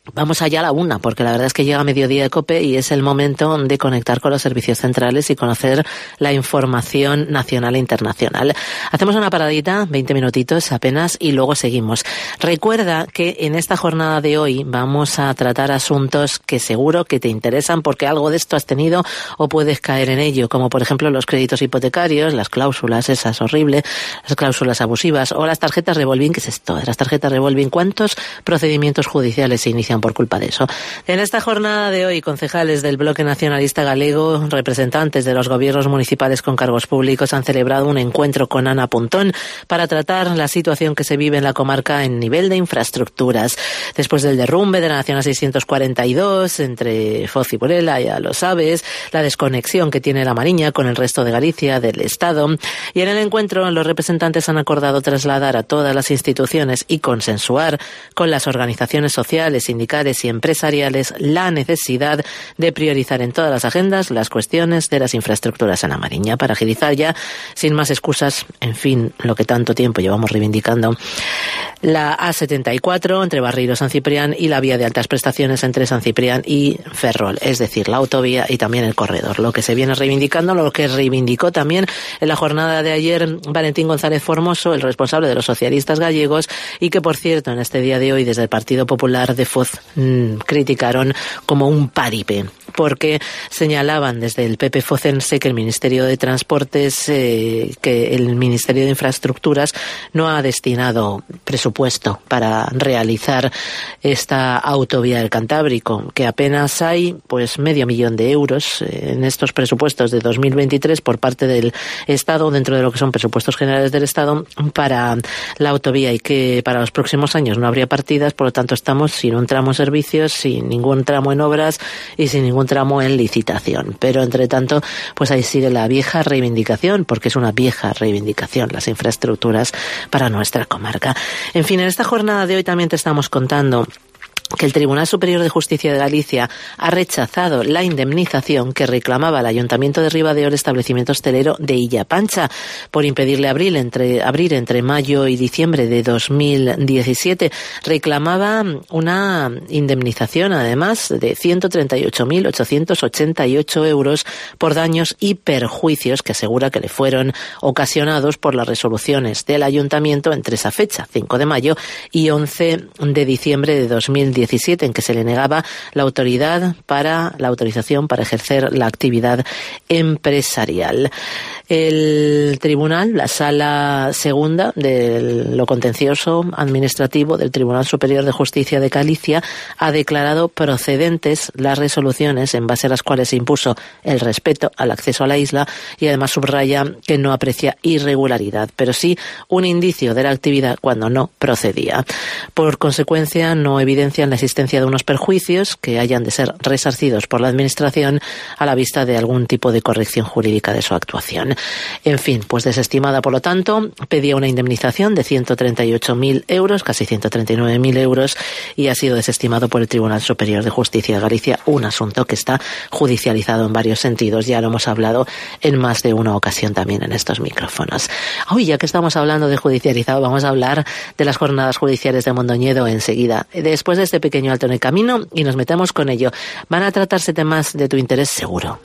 Vamos allá a la una, porque la verdad es que llega mediodía de COPE y es el momento de conectar con los servicios centrales y conocer la información nacional e internacional. Hacemos una paradita, veinte minutitos apenas, y luego seguimos. Recuerda que en esta jornada de hoy vamos a tratar asuntos que seguro que te interesan porque algo de esto has tenido o puedes caer en ello, como por ejemplo los créditos hipotecarios, las cláusulas esas horribles, las cláusulas abusivas o las tarjetas revolving. ¿Qué es esto? Las tarjetas revolving, ¿cuántos procedimientos judiciales se inician por culpa de eso? En esta jornada de hoy, concejales del Bloque Nacionalista Galego, representantes de los gobiernos municipales con cargos públicos han celebrado un encuentro con Ana Pontón para tratar la situación que se vive en la comarca en nivel de infraestructuras. Después del derrumbe de la Nacional seiscientos cuarenta y dos entre Foz y Burela, ya lo sabes, la desconexión que tiene la Mariña con el resto de Galicia, del Estado, y en el encuentro los representantes han acordado trasladar a todas las instituciones y consensuar con las organizaciones sociales, sindicales y empresariales la necesidad de priorizar en todas las agendas las cuestiones de las infraestructuras en la Mariña para agilizar ya, sin más excusas, en fin, lo que tanto tiempo llevamos reivindicando, la A setenta y cuatro entre Barreiro San Ciprián y la vía de altas prestaciones entre San Ciprián y Ferrol, es decir, la autovía y también el corredor, lo que se viene reivindicando, lo que reivindicó también en la jornada de ayer Valentín González Formoso, el responsable de los socialistas gallegos, y que por cierto en este día de hoy desde el Partido Popular de Foz mmm, criticaron como un paripe, porque señalaban desde el P P focense que el Ministerio de Transportes, eh, que el Ministerio de Infraestructuras no ha destinado presupuesto para realizar esta autovía del Cantábrico, que apenas hay pues medio millón de euros en estos presupuestos de dos mil veintitrés por parte del Estado, dentro de lo que son presupuestos generales del Estado, para la autovía, y que para los próximos años no habría partidas, por lo tanto estamos sin un tramo en servicios, sin ningún tramo en obras y sin ningún tramo en licitación. Pero entre tanto, pues ahí sigue la vieja reivindicación, porque es una vieja reivindicación las infraestructuras para nuestra comarca. En fin, en esta jornada de hoy también te estamos contando que el Tribunal Superior de Justicia de Galicia ha rechazado la indemnización que reclamaba el Ayuntamiento de Ribadeo el establecimiento hostelero de Illa Pancha por impedirle abrir entre, abrir entre mayo y diciembre de dos mil diecisiete. Reclamaba una indemnización, además, de ciento treinta y ocho mil ochocientos ochenta y ocho euros por daños y perjuicios que asegura que le fueron ocasionados por las resoluciones del Ayuntamiento entre esa fecha, cinco de mayo, y once de diciembre de dos mil diecisiete, en que se le negaba la autoridad para la autorización para ejercer la actividad empresarial. El tribunal, la sala segunda de lo contencioso administrativo del Tribunal Superior de Justicia de Galicia, ha declarado procedentes las resoluciones en base a las cuales se impuso el respeto al acceso a la isla, y además subraya que no aprecia irregularidad, pero sí un indicio de la actividad cuando no procedía. Por consecuencia, no evidencian la existencia de unos perjuicios que hayan de ser resarcidos por la Administración a la vista de algún tipo de corrección jurídica de su actuación. En fin, pues desestimada, por lo tanto, pedía una indemnización de ciento treinta y ocho mil euros, casi ciento treinta y nueve mil euros, y ha sido desestimado por el Tribunal Superior de Justicia de Galicia, un asunto que está judicializado en varios sentidos. Ya lo hemos hablado en más de una ocasión también en estos micrófonos. Hoy, ya que estamos hablando de judicializado, vamos a hablar de las jornadas judiciales de Mondoñedo enseguida, después de este pequeño alto en el camino, y nos metemos con ello. Van a tratarse temas de tu interés seguro.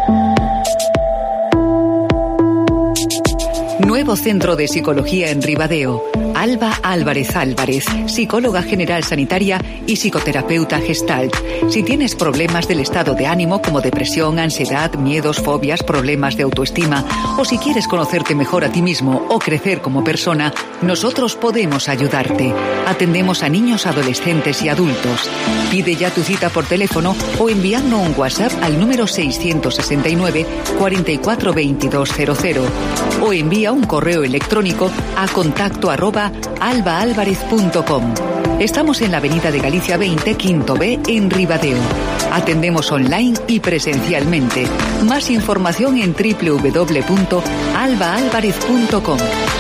Nuevo centro de psicología en Ribadeo. Alba Álvarez Álvarez, psicóloga general sanitaria y psicoterapeuta Gestalt. Si tienes problemas del estado de ánimo como depresión, ansiedad, miedos, fobias, problemas de autoestima, o si quieres conocerte mejor a ti mismo o crecer como persona, nosotros podemos ayudarte. Atendemos a niños, adolescentes y adultos. Pide ya tu cita por teléfono o enviando un WhatsApp al número seiscientos sesenta y nueve, cuarenta y cuatro, veintidós cero cero o envía un correo electrónico a contacto arroba albaalvarez punto com. Estamos en la Avenida de Galicia veinte, Quinto B, en Ribadeo. Atendemos online y presencialmente. Más información en doble u doble u doble u punto albaalvarez punto com.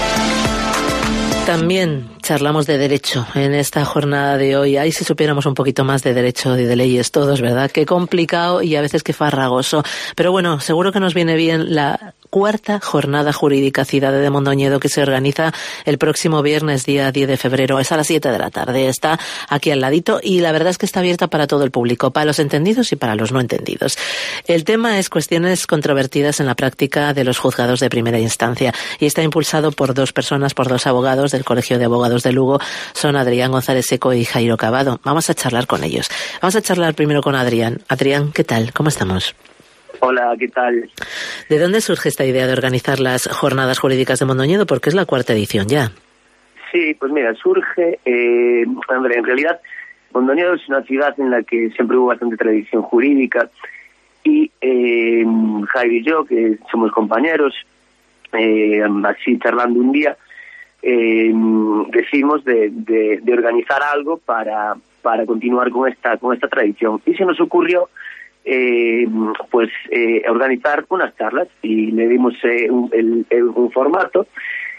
También charlamos de derecho en esta jornada de hoy. Ahí si supiéramos un poquito más de derecho y de leyes todos, ¿verdad? Qué complicado y a veces qué farragoso. Pero bueno, seguro que nos viene bien la cuarta jornada jurídica Cidade de Mondoñedo que se organiza el próximo viernes, día diez de febrero. Es a las siete de la tarde. Está aquí al ladito y la verdad es que está abierta para todo el público, para los entendidos y para los no entendidos. El tema es cuestiones controvertidas en la práctica de los juzgados de primera instancia y está impulsado por dos personas, por dos abogados del Colegio de Abogados de Lugo. Son Adrián González Seco y Jairo Cavado. Vamos a charlar con ellos. Vamos a charlar primero con Adrián. Adrián, ¿qué tal? ¿Cómo estamos? Hola, ¿qué tal? ¿De dónde surge esta idea de organizar las jornadas jurídicas de Mondoñedo? Porque es la cuarta edición ya. Sí, pues mira, surge, eh, hombre, en realidad Mondoñedo es una ciudad en la que siempre hubo bastante tradición jurídica y eh, Javi y yo, que somos compañeros, eh, así charlando un día, eh, decidimos de, de, de organizar algo para, para continuar con esta, con esta tradición. Y se nos ocurrió Eh, pues eh, organizar unas charlas y le dimos eh, un, el, el, un formato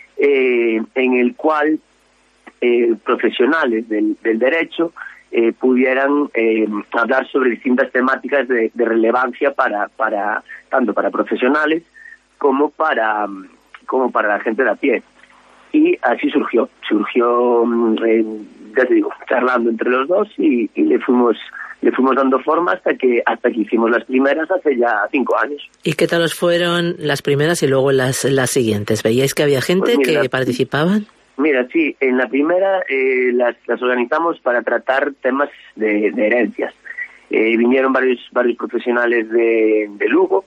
eh, en el cual eh, profesionales del, del derecho eh, pudieran eh, hablar sobre distintas temáticas de, de relevancia para, para tanto para profesionales como para como para la gente de a pie. Y así surgió, surgió eh, ya te digo, charlando entre los dos y, y le fuimos le fuimos dando forma hasta que hasta que hicimos las primeras hace ya cinco años. ¿Y qué tal os fueron las primeras y luego las las siguientes? ¿Veíais que había gente pues mira, que participaban? Mira, sí, en la primera eh, las, las organizamos para tratar temas de, de herencias. Eh, vinieron varios varios profesionales de, de Lugo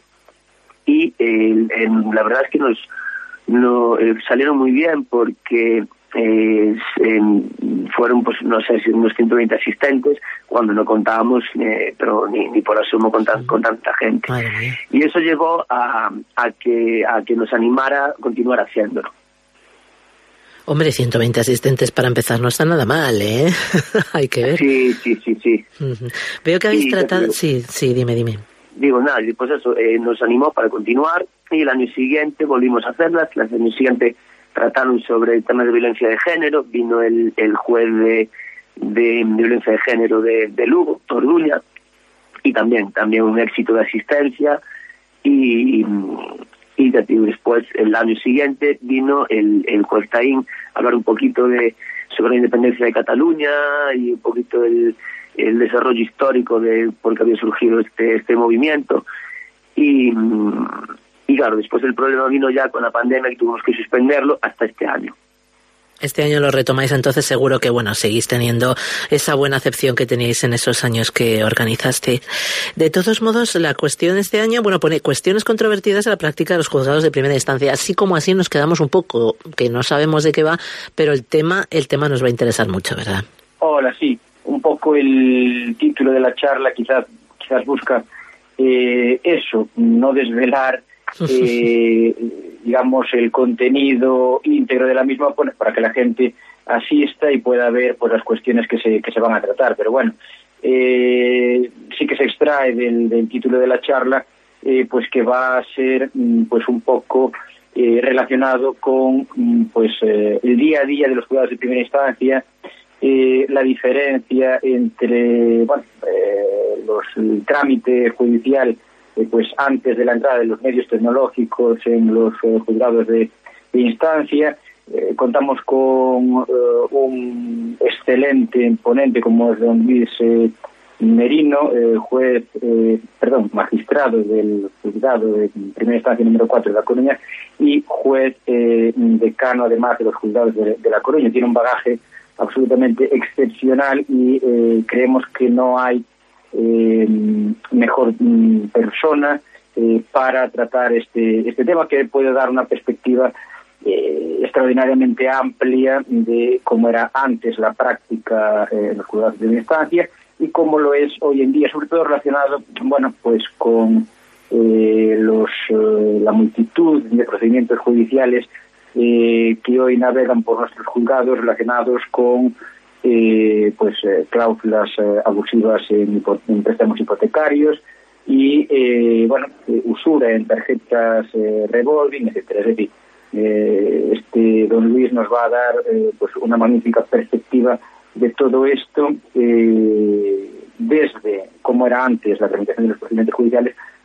y eh, en, la verdad es que nos no, eh, salieron muy bien porque Eh, eh, fueron pues no sé si unos ciento veinte asistentes cuando no contábamos eh, pero ni, ni por asomo con, tan, con tanta gente y eso llevó a, a que a que nos animara a continuar haciéndolo. Hombre, ciento veinte asistentes para empezar no está nada mal, ¿eh? Hay que ver. Sí, sí, sí, sí. Uh-huh. Veo que habéis sí, tratado... Digo, sí, sí, dime, dime. Digo, nada, pues eso, eh, nos animó para continuar y el año siguiente volvimos a hacerlas, el año siguiente trataron sobre temas de violencia de género, vino el, el juez de, de, de violencia de género de, de Lugo, Orduña, y también también un éxito de asistencia, y, y, y después el año siguiente vino el, el juez Taín a hablar un poquito de sobre la independencia de Cataluña y un poquito el, el desarrollo histórico de por qué había surgido este, este movimiento, y... Y claro, después el problema vino ya con la pandemia y tuvimos que suspenderlo hasta este año. Este año lo retomáis, entonces seguro que, bueno, seguís teniendo esa buena acepción que teníais en esos años que organizaste. De todos modos, la cuestión este año, bueno, pone cuestiones controvertidas a la práctica de los juzgados de primera instancia. Así como así nos quedamos un poco, que no sabemos de qué va, pero el tema, el tema nos va a interesar mucho, ¿verdad? Hola, sí. Un poco el título de la charla quizás, quizás busca eh, eso, no desvelar Eh, digamos el contenido íntegro de la misma para que la gente asista y pueda ver pues las cuestiones que se que se van a tratar, pero bueno, eh, sí que se extrae del, del título de la charla eh, pues que va a ser pues un poco eh, relacionado con pues eh, el día a día de los juzgados de primera instancia, eh, la diferencia entre bueno eh, los el trámite judicial pues antes de la entrada de los medios tecnológicos en los eh, juzgados de, de instancia. Eh, contamos con eh, un excelente ponente como es don Luis eh, Merino, eh, juez, eh, perdón, magistrado del juzgado de primera instancia número cuatro de La Coruña y juez eh, decano además de los juzgados de, de La Coruña. Tiene un bagaje absolutamente excepcional y eh, creemos que no hay Eh, mejor mm, persona eh, para tratar este este tema, que puede dar una perspectiva eh, extraordinariamente amplia de cómo era antes la práctica eh, en los juzgados de instancia y cómo lo es hoy en día, sobre todo relacionado bueno pues con eh, los eh, la multitud de procedimientos judiciales eh, que hoy navegan por nuestros juzgados relacionados con Eh, pues eh, cláusulas eh, abusivas en, en préstamos hipotecarios y eh, bueno eh, usura en tarjetas eh, revolving, etcétera. Es decir, eh, este don Luis nos va a dar eh, pues una magnífica perspectiva de todo esto, eh, desde cómo era antes la tramitación de los procedimientos judiciales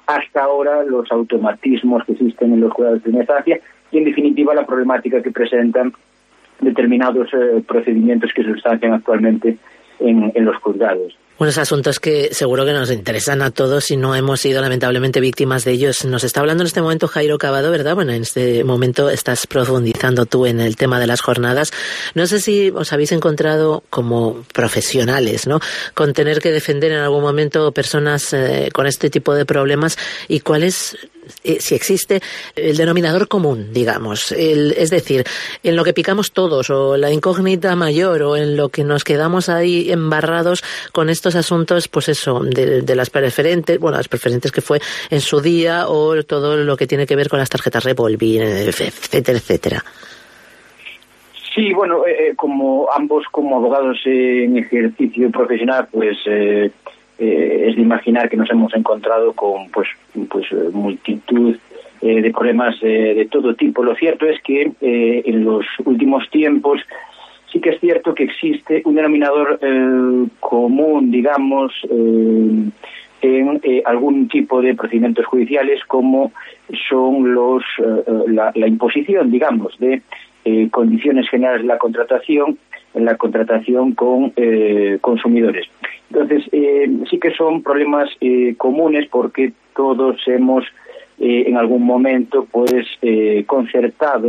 hasta ahora los automatismos que existen en los juzgados de primera instancia y, en definitiva, la problemática que presentan determinados eh, procedimientos que se sustancian actualmente en, en los juzgados. Unos asuntos que seguro que nos interesan a todos y no hemos sido lamentablemente víctimas de ellos. Nos está hablando en este momento Jairo Cavado, ¿verdad? Bueno, en este momento estás profundizando tú en el tema de las jornadas. No sé si os habéis encontrado como profesionales, ¿no?, con tener que defender en algún momento personas eh, con este tipo de problemas y cuál es, eh, si existe, el denominador común, digamos. El, es decir, en lo que picamos todos o la incógnita mayor o en lo que nos quedamos ahí embarrados con estos asuntos, pues eso, de, de las preferentes, bueno, las preferentes que fue en su día o todo lo que tiene que ver con las tarjetas revolving, etcétera, etcétera. Sí, bueno, eh, como ambos como abogados en ejercicio profesional, pues eh, eh, es de imaginar que nos hemos encontrado con pues pues multitud eh, de problemas eh, de todo tipo. Lo cierto es que eh, en los últimos tiempos sí que es cierto que existe un denominador eh, común, digamos, eh, en eh, algún tipo de procedimientos judiciales, como son los eh, la, la imposición, digamos, de eh, condiciones generales de la contratación, en la contratación con eh, consumidores. Entonces, eh, sí que son problemas eh, comunes, porque todos hemos eh, en algún momento pues eh, concertado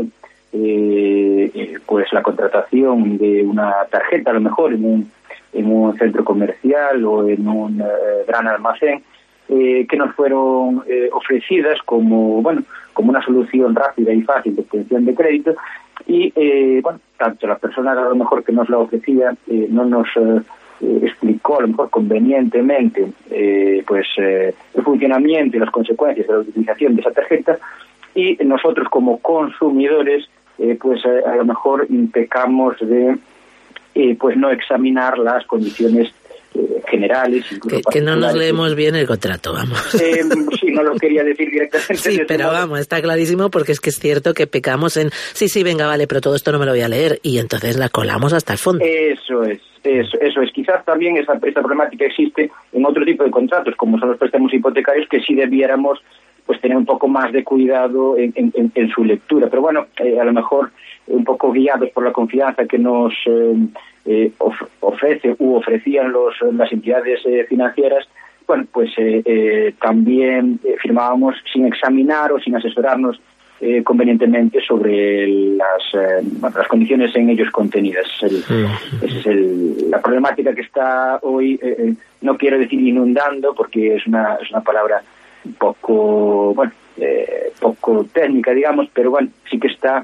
Eh, pues la contratación de una tarjeta, a lo mejor en un, en un centro comercial o en un eh, gran almacén, eh, que nos fueron eh, ofrecidas como bueno como una solución rápida y fácil de obtención de crédito, y eh, bueno, tanto la persona a lo mejor que nos la ofrecía eh, no nos eh, explicó a lo mejor convenientemente eh, pues eh, el funcionamiento y las consecuencias de la utilización de esa tarjeta, y nosotros como consumidores eh, pues eh, a lo mejor pecamos de eh, pues no examinar las condiciones eh, generales. Que, que no nos leemos bien el contrato, vamos. Eh, sí, no lo quería decir directamente. Sí, pero modo. Vamos, está clarísimo, porque es que es cierto que pecamos en sí, sí, venga, vale, pero todo esto no me lo voy a leer, y entonces la colamos hasta el fondo. Eso es. Eso, eso es, quizás también esa, esta problemática existe en otro tipo de contratos, como son los préstamos hipotecarios, que sí debiéramos pues tener un poco más de cuidado en, en, en su lectura. Pero bueno, eh, a lo mejor un poco guiados por la confianza que nos eh, eh, of, ofrece u ofrecían los, las entidades eh, financieras, bueno, pues eh, eh, también eh, firmábamos sin examinar o sin asesorarnos eh, convenientemente sobre las, eh, bueno, las condiciones en ellos contenidas. Esa es, el, esa es el, la problemática que está hoy, eh, no quiero decir inundando, porque es una, es una palabra un poco, bueno, eh, poco técnica, digamos, pero bueno, sí que está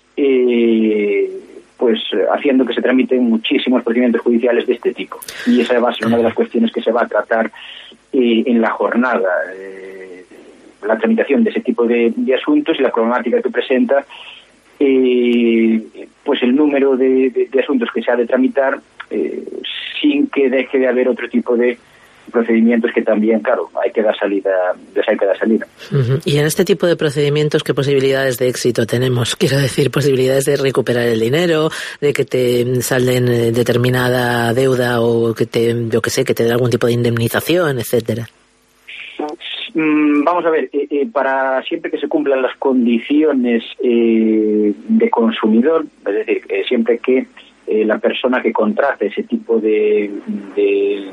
eh, pues haciendo que se tramiten muchísimos procedimientos judiciales de este tipo. Y esa va a ser una de las cuestiones que se va a tratar eh, en la jornada. Eh, la tramitación de ese tipo de, de asuntos y la problemática que presenta eh, pues el número de, de, de asuntos que se ha de tramitar eh, sin que deje de haber otro tipo de procedimientos que también, claro, hay que dar salida, hay que dar salida. Uh-huh. Y en este tipo de procedimientos, ¿qué posibilidades de éxito tenemos? Quiero decir, posibilidades de recuperar el dinero, de que te salden determinada deuda o que te, yo que sé, que te dé algún tipo de indemnización, etcétera. Mm, vamos a ver, eh, eh, para siempre que se cumplan las condiciones eh, de consumidor, es decir, eh, siempre que eh, la persona que contrata ese tipo de, de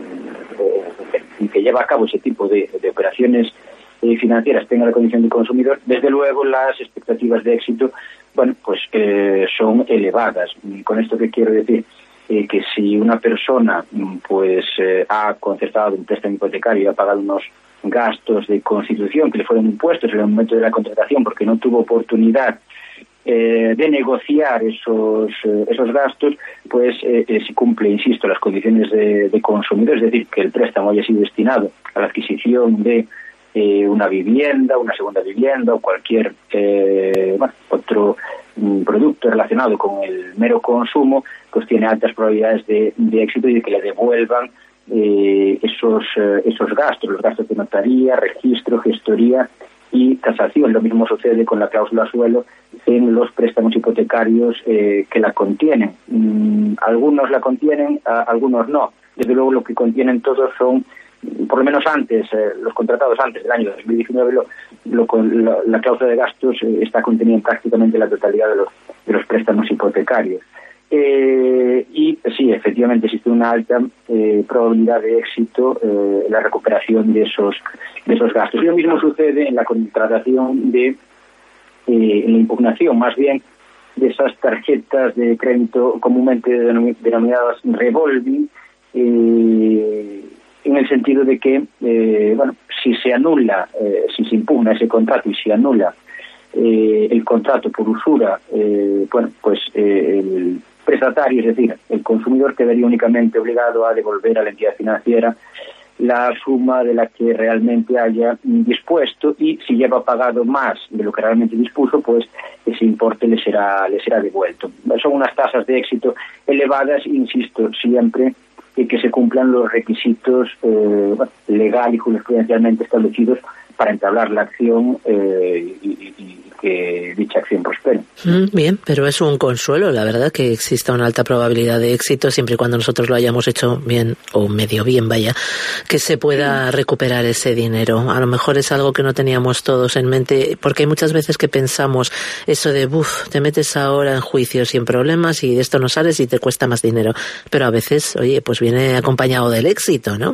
y que lleva a cabo ese tipo de, de operaciones eh, financieras tenga la condición de consumidor, desde luego las expectativas de éxito, bueno, pues eh, son elevadas. Y con esto que quiero decir, eh, que si una persona pues eh, ha concertado un préstamo hipotecario y ha pagado unos gastos de constitución que le fueron impuestos en el momento de la contratación porque no tuvo oportunidad Eh, de negociar esos eh, esos gastos, pues eh, eh, si cumple, insisto, las condiciones de, de consumidor, es decir, que el préstamo haya sido destinado a la adquisición de eh, una vivienda, una segunda vivienda o cualquier eh, bueno, otro mm, producto relacionado con el mero consumo, pues tiene altas probabilidades de, de éxito y de que le devuelvan eh, esos eh, esos gastos, los gastos de notaría, registro, gestoría y tasación. Lo mismo sucede con la cláusula suelo en los préstamos hipotecarios eh, que la contienen. Mm, algunos la contienen, a, algunos no. Desde luego lo que contienen todos son por lo menos antes, eh, los contratados antes del año dos mil diecinueve, lo, lo, lo, la cláusula de gastos eh, está contenida en prácticamente la totalidad de los, de los préstamos hipotecarios. Eh, y sí, efectivamente existe una alta eh, probabilidad de éxito eh, en la recuperación de esos, de esos gastos. Y lo mismo sucede en la contratación de, eh, en la impugnación, más bien, de esas tarjetas de crédito comúnmente denominadas revolving, eh, en el sentido de que, eh, bueno, si se anula, eh, si se impugna ese contrato y se anula eh, el contrato por usura, eh, bueno, pues eh, el prestatario, es decir, el consumidor, quedaría únicamente obligado a devolver a la entidad financiera la suma de la que realmente haya dispuesto, y si lleva pagado más de lo que realmente dispuso, pues ese importe le será, le será devuelto. Son unas tasas de éxito elevadas, insisto, siempre y que se cumplan los requisitos eh, bueno, legal y jurisprudencialmente establecidos para entablar la acción eh, y, y, y que dicha acción prospere. Mm, bien, pero es un consuelo, la verdad, que exista una alta probabilidad de éxito, siempre y cuando nosotros lo hayamos hecho bien, o medio bien, vaya, que se pueda recuperar ese dinero. A lo mejor es algo que no teníamos todos en mente, porque hay muchas veces que pensamos eso de, buf, te metes ahora en juicio sin problemas y de esto no sales y te cuesta más dinero. Pero a veces, oye, pues viene acompañado del éxito, ¿no?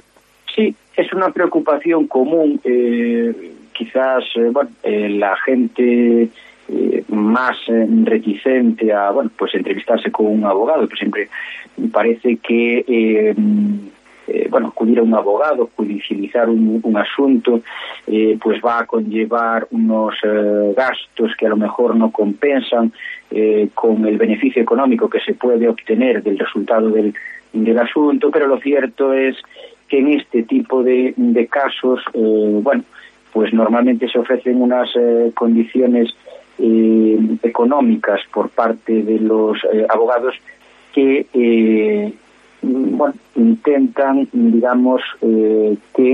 Sí, es una preocupación común. Eh, quizás, eh, bueno, eh, la gente eh, más eh, reticente a, bueno, pues entrevistarse con un abogado, pues siempre parece que, eh, eh, bueno, acudir a un abogado, judicializar un, un asunto, eh, pues va a conllevar unos eh, gastos que a lo mejor no compensan eh, con el beneficio económico que se puede obtener del resultado del, del asunto, pero lo cierto es que en este tipo de, de casos, eh, bueno, pues normalmente se ofrecen unas eh, condiciones eh, económicas por parte de los eh, abogados que eh, bueno, intentan, digamos, eh, que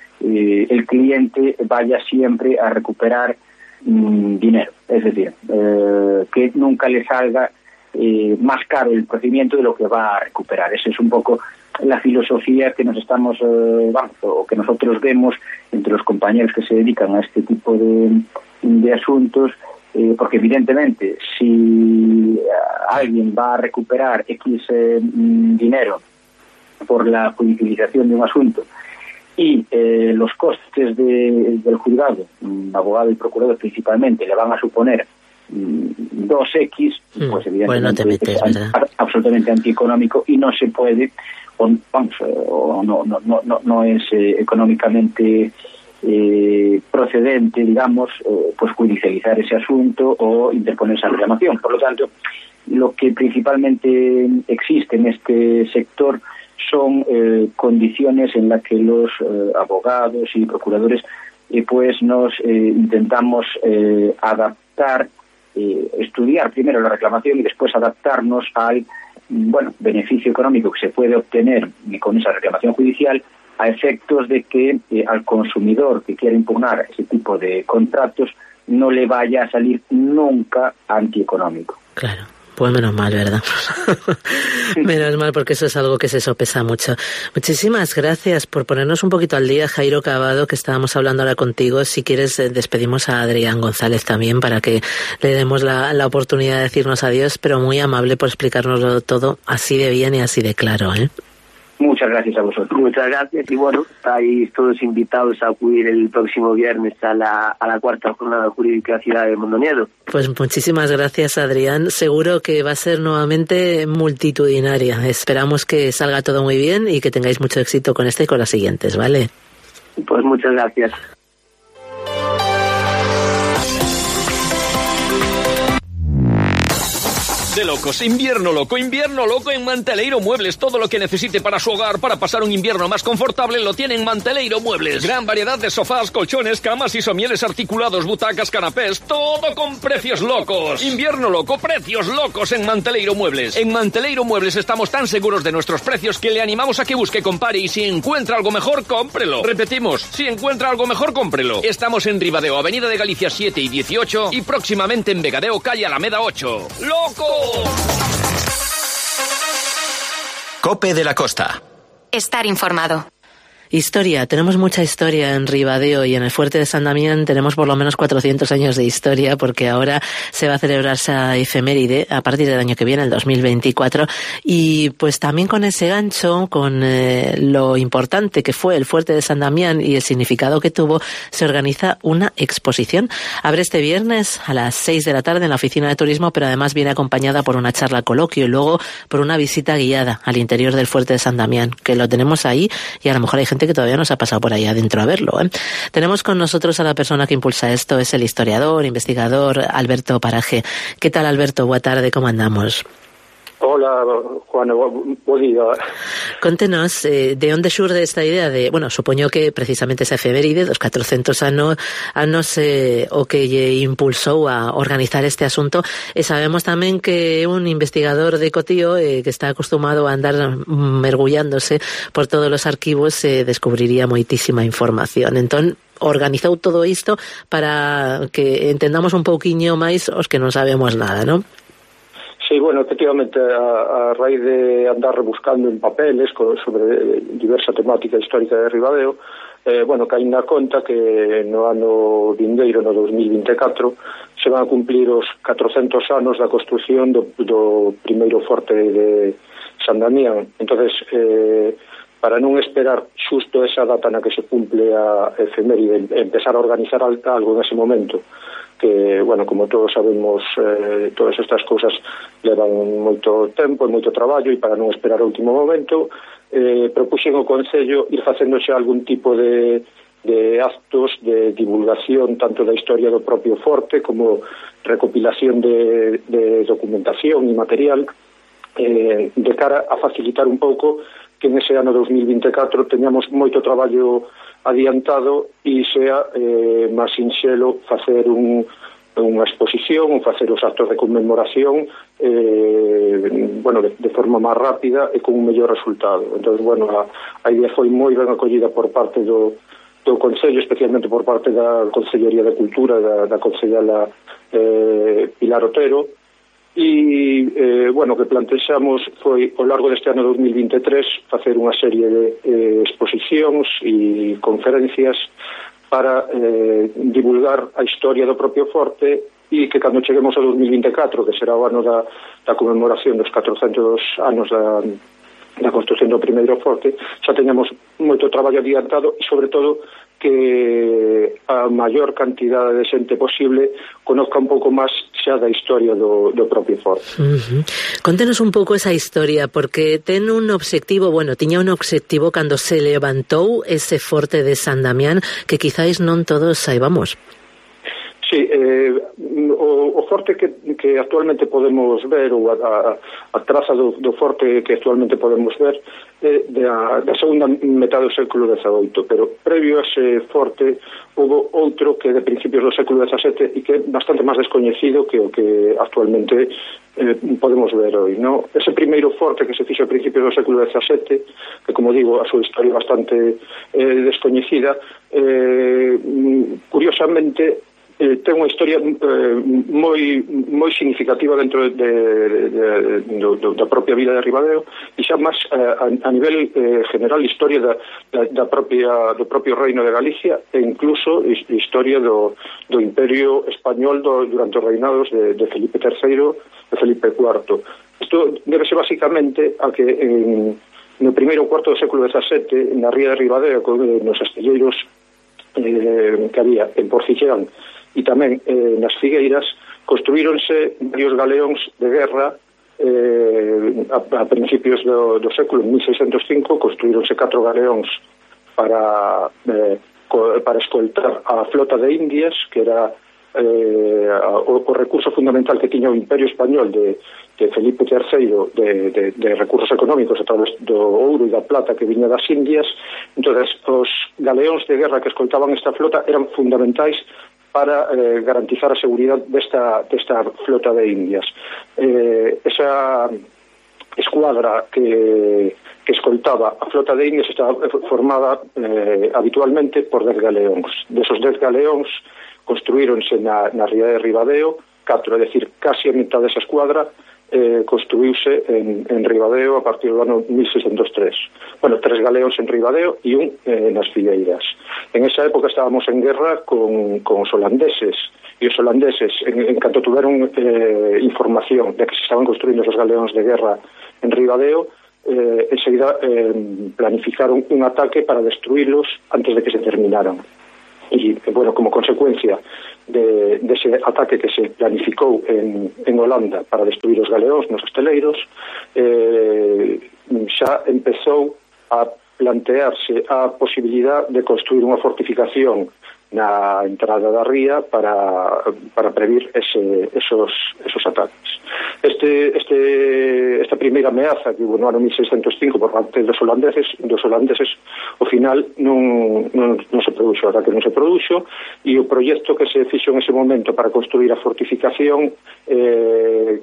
eh, el cliente vaya siempre a recuperar mm, dinero, es decir, eh, que nunca le salga eh, más caro el procedimiento de lo que va a recuperar. Esa es un poco la filosofía que nos estamos, eh, vamos, o que nosotros vemos entre los compañeros que se dedican a este tipo de, de asuntos, eh, porque evidentemente si alguien va a recuperar X eh, dinero por la judicialización de un asunto y eh, los costes de, del juzgado, abogado y procurador principalmente, le van a suponer dos equis, pues evidentemente bueno, te metes, es absolutamente antieconómico y no se puede, o, vamos, o no, no, no, no es eh, económicamente eh, procedente, digamos, eh, pues judicializar ese asunto o interponer esa reclamación. Por lo tanto, lo que principalmente existe en este sector son eh, condiciones en las que los eh, abogados y procuradores eh, pues nos eh, intentamos eh, adaptar, eh, estudiar primero la reclamación y después adaptarnos al bueno beneficio económico que se puede obtener con esa reclamación judicial, a efectos de que eh, al consumidor que quiera impugnar ese tipo de contratos no le vaya a salir nunca antieconómico. Claro. Pues menos mal, ¿verdad? Menos mal, porque eso es algo que se sopesa mucho. Muchísimas gracias por ponernos un poquito al día, Jairo Cavado, que estábamos hablando ahora contigo. Si quieres, despedimos a Adrián González también para que le demos la, la oportunidad de decirnos adiós, pero muy amable por explicárnoslo todo así de bien y así de claro, ¿eh? Muchas gracias a vosotros. Muchas gracias y bueno, estáis todos invitados a acudir el próximo viernes a la, a la cuarta jornada jurídica Ciudad de Mondoñedo. Pues muchísimas gracias, Adrián. Seguro que va a ser nuevamente multitudinaria. Esperamos que salga todo muy bien y que tengáis mucho éxito con esta y con las siguientes, ¿vale? Pues muchas gracias. De locos, invierno loco, invierno loco en Manteleiro Muebles. Todo lo que necesite para su hogar, para pasar un invierno más confortable, lo tiene en Manteleiro Muebles. Gran variedad de sofás, colchones, camas y somieres articulados, butacas, canapés, todo con precios locos. Invierno loco, precios locos en Manteleiro Muebles. En Manteleiro Muebles estamos tan seguros de nuestros precios que le animamos a que busque, compare y si encuentra algo mejor, cómprelo. Repetimos, si encuentra algo mejor, cómprelo. Estamos en Ribadeo, Avenida de Galicia siete y dieciocho y próximamente en Vegadeo, calle Alameda ocho. ¡Loco! Cope de la Costa. Estar informado. Historia, tenemos mucha historia en Ribadeo y en el Fuerte de San Damián tenemos por lo menos cuatrocientos años de historia, porque ahora se va a celebrar esa efeméride a partir del año que viene, el dos mil veinticuatro, y pues también con ese gancho, con eh, lo importante que fue el Fuerte de San Damián y el significado que tuvo, se organiza una exposición. Abre este viernes a las seis de la tarde en la Oficina de Turismo, pero además viene acompañada por una charla coloquio y luego por una visita guiada al interior del Fuerte de San Damián, que lo tenemos ahí y a lo mejor hay gente que todavía no se ha pasado por ahí adentro a verlo, ¿eh? Tenemos con nosotros a la persona que impulsa esto, es el historiador, investigador Alberto Paraje. ¿Qué tal, Alberto? Boa tarde, ¿cómo andamos? Hola, Juan, bo día. Contenos, eh, de onde xurde esta idea de, bueno, supoño que precisamente esa efeméride dos catrocentos anos, anos eh, o que lle impulsou a organizar este asunto, e sabemos tamén que é un investigador de Cotío eh, que está acostumado a andar mergullándose por todos os arquivos, eh, descubriría moitísima información. Entón, organizou todo isto para que entendamos un pouquiño máis os que non sabemos nada, non? Sí, bueno, efectivamente, a, a raíz de andar rebuscando en papeles sobre diversa temática histórica de Ribadeo, eh, bueno, caí na conta que no ano vindeiro, no dos mil vinte e catro, se van a cumplir os catrocentos anos da construción do, do primeiro forte de San Damián. Entonces, eh, para non esperar xusto esa data na que se cumple a efeméride, empezar a organizar algo en ese momento, que, bueno, como todos sabemos, eh, todas estas cousas levan moito tempo e moito traballo, e para non esperar o último momento, eh, propuxen ao Concello ir facendo xa algún tipo de, de actos de divulgación tanto da historia do propio forte como recopilación de, de documentación e material, eh, de cara a facilitar un pouco que en ese ano dos mil vinte e catro teñamos moito traballo adiantado e sea eh, máis sinxelo facer un, unha exposición ou facer os actos de conmemoración eh, bueno, de, de forma máis rápida e con un mellor resultado. Entón, bueno, a, a idea foi moi ben acollida por parte do, do Concello, especialmente por parte da Consellería de Cultura, da, da Concellala eh, Pilar Otero, e, eh, bueno, que plantexamos foi, ao largo deste ano dos mil vinte e tres, facer unha serie de eh, exposicións e conferencias para eh, divulgar a historia do propio forte, e que cando cheguemos ao dos mil vinte e catro, que será o ano da, da conmemoración dos catrocentos anos da, da construción do primeiro forte, xa teñamos moito traballo adiantado e, sobre todo, que a maior cantidade de xente posible conozca un pouco máis xa da historia do, do propio forte. Uh-huh. Contenos un pouco esa historia, porque ten un obxectivo, bueno, tiña un obxectivo cando se levantou ese forte de San Damián que quizáis non todos saibamos. Sí, eh, o, o forte que, que actualmente podemos ver, ou a, a, a traza do, do forte que actualmente podemos ver, é da, da segunda metade do século dezaoito, pero previo a ese forte houve outro que de principios do século dezasete e que é bastante máis descoñecido que o que actualmente eh, podemos ver hoy, ¿no? Ese primeiro forte que se fixo a principios do século dezasete, que, como digo, a súa historia é bastante eh, descoñecida, eh, curiosamente Eh, ten unha historia eh, moi moi significativa dentro de, de, de, de, da propia vida de Ribadeo, e xa máis eh, a, a nivel eh, general historia da, da, da propia, do propio reino de Galicia, e incluso historia do, do Imperio Español do, durante os reinados de, de Felipe terceiro e Felipe cuarto. Isto débese basicamente a que en, no primeiro cuarto do século dezasete, na ría de Ribadeo, nos astilleiros eh, que había en Porcillán e tamén eh, nas Figueiras, construíronse varios galeóns de guerra eh, a, a principios do, do século. En mil seiscentos cinco construíronse catro galeóns para eh, co, para escoltar a flota de Indias, que era eh, o, o recurso fundamental que tiña o Imperio Español de, de Felipe terceiro de, de, de recursos económicos a través do ouro e da plata que viña das Indias. Entonces, os galeóns de guerra que escoltaban esta flota eran fundamentais para eh, garantizar a seguridade desta, desta flota de Indias. Eh, esa escuadra que, que escoltaba a flota de Indias estaba formada eh, habitualmente por dez galeóns. Desos dez galeóns construíronse na, na ría de Ribadeo, catro, é dicir, casi a mitad desa escuadra eh, construíuse en, en Ribadeo a partir do ano mil seiscentos tres. Bueno, tres galeóns en Ribadeo e un eh, nas Figueiras. En esa época estábamos en guerra con, con os holandeses, e os holandeses, en, en canto tuveron eh, información de que se estaban construindo os galeóns de guerra en Ribadeo, eh, enseguida eh, planificaron un ataque para destruílos antes de que se terminaran. E, bueno, como consecuencia de, de ese ataque que se planificou en, en Holanda para destruir os galeóns nos hosteleiros, eh, xa empezou a plantearse a posibilidad de construir unha fortificación na entrada da ría para, para previr ese, esos, esos ataques. Este, este, esta primeira ameaza que hubo no ano mil seiscentos cinco por parte dos holandeses, dos holandeses ao final non, non, non se produxo, o ataque non se produxo, e o proxecto que se fixo en ese momento para construir a fortificación eh,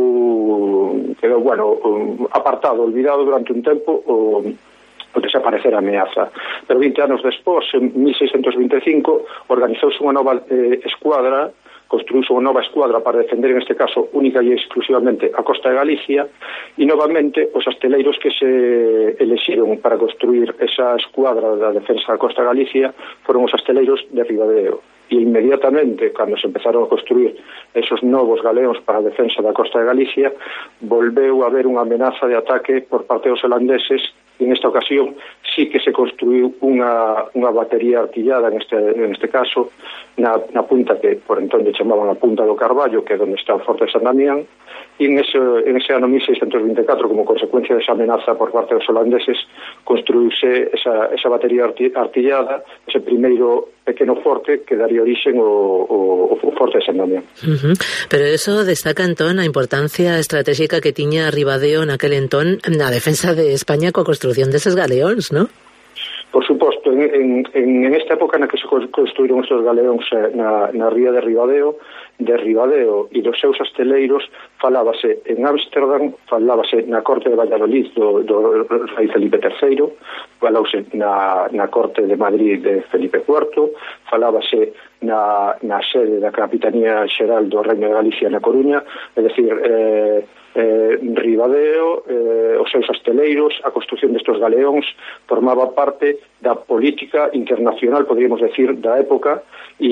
quedou, quedou bueno, apartado, olvidado durante un tempo o o desaparecer a ameaza. Pero vinte anos despois, en mil seiscentos vinte e cinco, organizouse unha nova eh, escuadra, construíuse unha nova escuadra para defender, en este caso, única e exclusivamente a costa de Galicia, e novamente os asteleiros que se elexiron para construir esa escuadra da defensa da costa de Galicia foron os asteleiros de Ribadeo. E inmediatamente, cando se empezaron a construir esos novos galeóns para a defensa da costa de Galicia, volveu a haber unha amenaza de ataque por parte dos holandeses. En esta ocasión sí que se construiu unha, unha batería artillada, en este, en este caso, na, na punta que por entón chamaban a Punta do Carballo, que é onde está o Forte de San Damián, e en ese, en ese ano mil seiscentos vinte e catro, como consecuencia desa amenaza por parte dos holandeses, construíuse esa, esa batería artillada, ese primeiro pequeno forte que daría orixen o, o, o Forte de San Damián. Uh-huh. Pero eso destaca entón a importancia estratégica que tiña Ribadeo naquel entón na defensa de España coa construción deses galeóns, non? Por suposto, en, en, en esta época na que se construíron estes galeóns na, na ría de Ribadeo, de Ribadeo e dos seus asteleiros, falábase en Ámsterdam, falábase na corte de Valladolid do, do rei Felipe terceiro, falábase na, na corte de Madrid de Felipe cuarto, falábase na, na sede da Capitanía Xeral do Reino de Galicia na Coruña, é dicir, eh, eh, Ribadeo, eh, os seus asteleiros, a construción destes galeóns formaba parte da política internacional, podríamos decir, da época,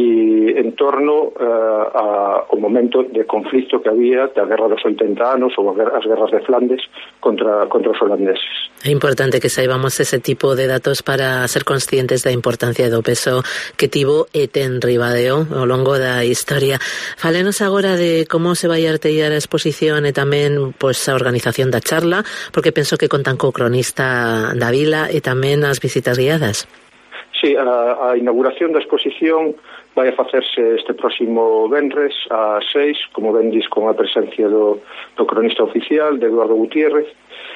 e en torno eh, a, ao momento de conflicto que había da Guerra dos oitenta anos ou as guerras de Flandes contra, contra os holandeses. É importante que saibamos ese tipo de datos para ser conscientes da importancia do peso que tivo e ten Ribadeo ao longo da historia. Fálenos agora de como se vai artellar a exposición e tamén pois, a organización da charla, porque penso que contan co cronista da vila e tamén as visitas guiadas. Sí, a, a inauguración da exposición vai a facerse este próximo venres a seis, como ben dis, con a presencia do, do cronista oficial, de Eduardo Gutiérrez.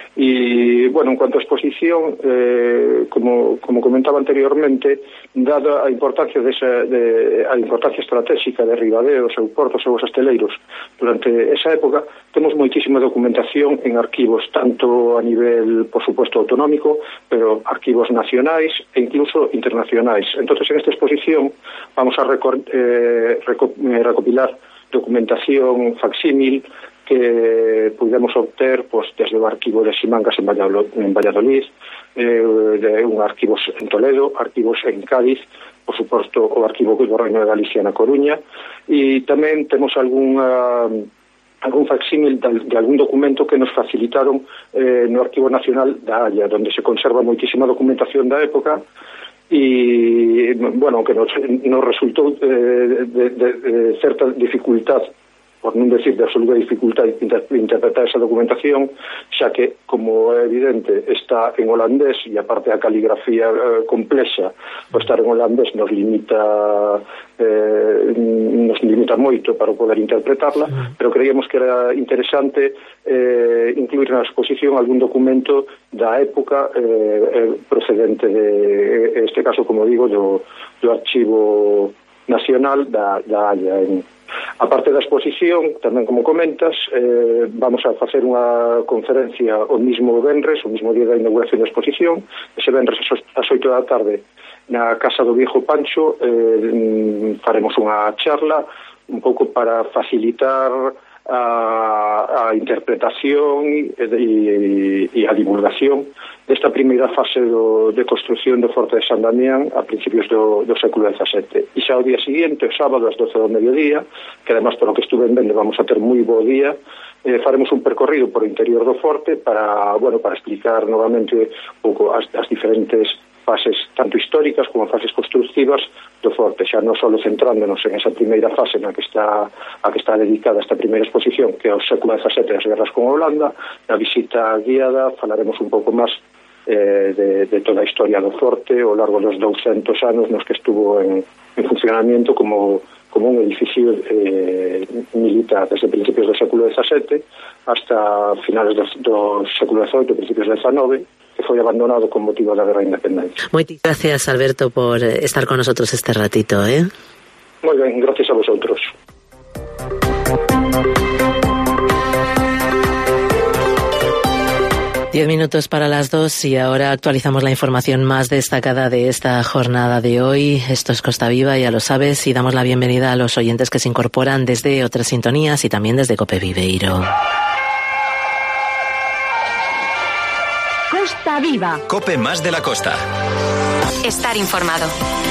E, bueno, en cuanto a exposición, eh, como, como comentaba anteriormente, dada a importancia desa, de, a importancia estratégica de Ribadeo, o seu porto, os seus asteleiros durante esa época, temos moitísima documentación en arquivos, tanto a nivel, por suposto, autonómico, pero arquivos nacionais e incluso internacionais. Entonces, en esta exposición vamos a recor, eh, reco, eh, recopilar documentación facsímil que pudemos obter pues, desde o arquivo de Simancas en Valladolid, en Valladolid eh, de un arquivos en Toledo, arquivos en Cádiz, por suposto o arquivo do Reino de Galicia na Coruña, e tamén temos algún algún facsímil de, de algún documento que nos facilitaron eh, no Arquivo Nacional da Haya, donde se conserva moitísima documentación da época. E, bueno, que nos, nos resultou eh, de, de, de certa dificultad, por non decir de absoluta dificultad de interpretar esa documentación, xa que, como é evidente, está en holandés e aparte a caligrafía eh, complexa, o estar en holandés nos limita eh, nos limita moito para poder interpretarla, pero creíamos que era interesante eh, incluir na exposición algún documento da época eh, procedente de, en este caso, como digo, do, do Archivo Nacional da, da Haya. En, a parte da exposición, tamén como comentas, eh, vamos a facer unha conferencia o mismo venres, o mismo día da inauguración da exposición, ese venres ás oito da tarde na Casa do Viejo Pancho. Eh, faremos unha charla un pouco para facilitar a, a interpretación e, e, e a divulgación desta primeira fase do, de construción do Forte de San Damián a principios do, do século dezasete. E xa o día seguinte, o sábado, ás doce do mediodía, que además, por lo que estuve vendo, vamos a ter moi bo día, eh, faremos un percorrido por o interior do forte para, bueno, para explicar novamente un pouco as, as diferentes fases tanto históricas como fases constructivas do forte, xa non só centrándonos en esa primeira fase na que está a que está dedicada esta primeira exposición, que é o século dezasete das guerras con Holanda. Na visita guiada falaremos un pouco máis eh, de, de toda a historia do forte ao largo dos douscentos anos nos que estuvo en, en funcionamiento como, como un edificio eh, militar desde principios do século dezasete hasta finales do, do século dezoito, principios do dezanove, que foi abandonado con motivo da guerra de independencia. Moitas gracias, Alberto, por estar con nosotros este ratito, ¿eh? Moi ben, gracias a vosotros. Diez minutos para las dos y ahora actualizamos la información más destacada de esta jornada de hoy. Esto es Costa Viva, ya lo sabes, y damos la bienvenida a los oyentes que se incorporan desde otras sintonías y también desde Cope Viveiro. Costa Viva. Cope más de la costa. Estar informado.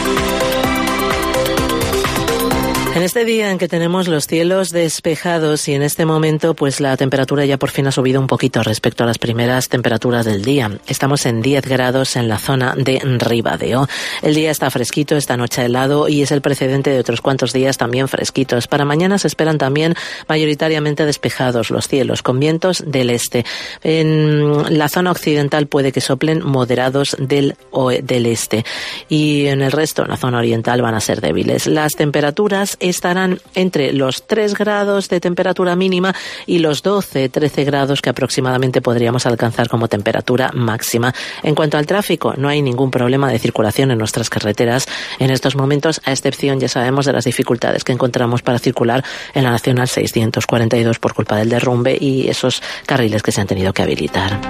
En este día en que tenemos los cielos despejados y en este momento pues la temperatura ya por fin ha subido un poquito respecto a las primeras temperaturas del día. Estamos en diez grados en la zona de Ribadeo. El día está fresquito, esta noche helado y es el precedente de otros cuantos días también fresquitos. Para mañana se esperan también mayoritariamente despejados los cielos con vientos del este. En la zona occidental puede que soplen moderados del, del este y en el resto, en la zona oriental, van a ser débiles. Las temperaturas estarán entre los tres grados de temperatura mínima y los doce, trece grados que aproximadamente podríamos alcanzar como temperatura máxima. En cuanto al tráfico, no hay ningún problema de circulación en nuestras carreteras en estos momentos, a excepción, ya sabemos, de las dificultades que encontramos para circular en la Nacional seiscientos cuarenta y dos por culpa del derrumbe y esos carriles que se han tenido que habilitar.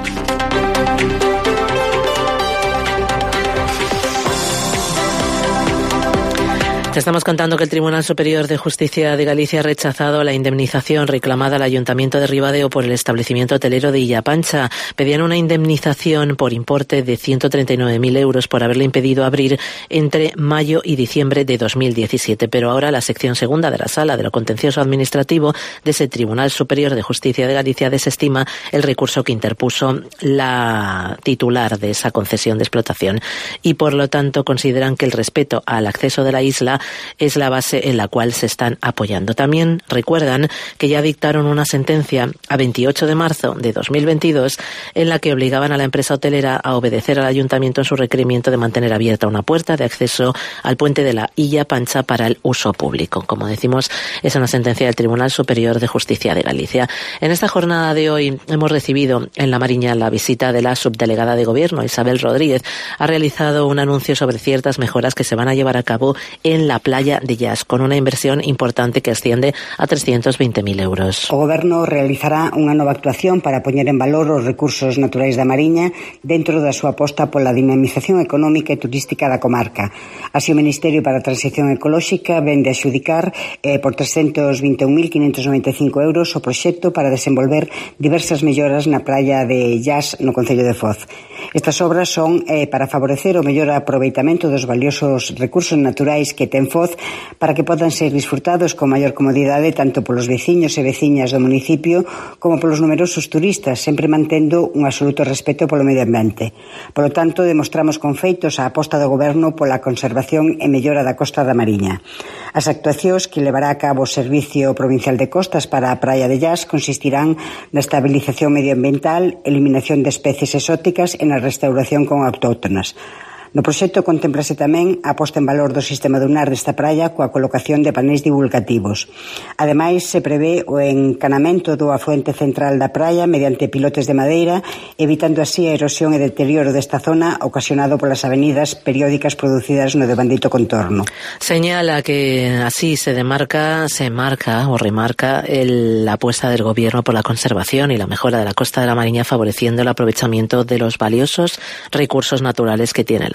Te estamos contando que el Tribunal Superior de Justicia de Galicia ha rechazado la indemnización reclamada al Ayuntamiento de Ribadeo por el establecimiento hotelero de Illa Pancha. Pedían una indemnización por importe de ciento treinta y nueve mil euros por haberle impedido abrir entre mayo y diciembre de dos mil diecisiete. Pero ahora la sección segunda de la Sala de lo Contencioso Administrativo de ese Tribunal Superior de Justicia de Galicia desestima el recurso que interpuso la titular de esa concesión de explotación y por lo tanto consideran que el respeto al acceso de la isla es la base en la cual se están apoyando. También recuerdan que ya dictaron una sentencia a veintiocho de marzo de dos mil veintidós en la que obligaban a la empresa hotelera a obedecer al ayuntamiento en su requerimiento de mantener abierta una puerta de acceso al puente de la Illa Pancha para el uso público. Como decimos, es una sentencia del Tribunal Superior de Justicia de Galicia. En esta jornada de hoy hemos recibido en La Mariña la visita de la subdelegada de Gobierno, Isabel Rodríguez. Ha realizado un anuncio sobre ciertas mejoras que se van a llevar a cabo en la playa de Llas, con una inversión importante que asciende a trescientos veinte mil euros. O Goberno realizará unha nova actuación para poñer en valor os recursos naturais da Mariña dentro da súa aposta pola dinamización económica e turística da comarca. Así, o Ministerio para a Transición Ecolóxica vende a xudicar eh, por trescentos vinte e un mil quinhentos noventa e cinco euros o proxecto para desenvolver diversas melloras na playa de Llas no Concello de Foz. Estas obras son eh, para favorecer o mellor aproveitamento dos valiosos recursos naturais que ten Foz para que podan ser disfrutados con maior comodidade tanto polos veciños e veciñas do municipio como polos numerosos turistas, sempre mantendo un absoluto respeto polo medio ambiente. Por lo tanto, demostramos con feitos a aposta do Goberno pola conservación e mellora da costa da Mariña. As actuacións que levará a cabo o Servicio Provincial de Costas para a Praia de Llas consistirán na estabilización medioambiental, eliminación de especies exóticas e na restauración con autóctonas. No proxecto contemplase tamén a posta en valor do sistema dunar desta praia coa colocación de paneis divulgativos. Ademais, se prevé o encanamento do afluente central da praia mediante pilotes de madeira, evitando así a erosión e deterioro desta zona ocasionado polas avenidas periódicas producidas no devandito contorno. Señala que así se demarca, se marca o remarca el, la apuesta del Gobierno por la conservación y la mejora de la costa de la Mariña, favoreciendo el aprovechamiento de los valiosos recursos naturales que tiene la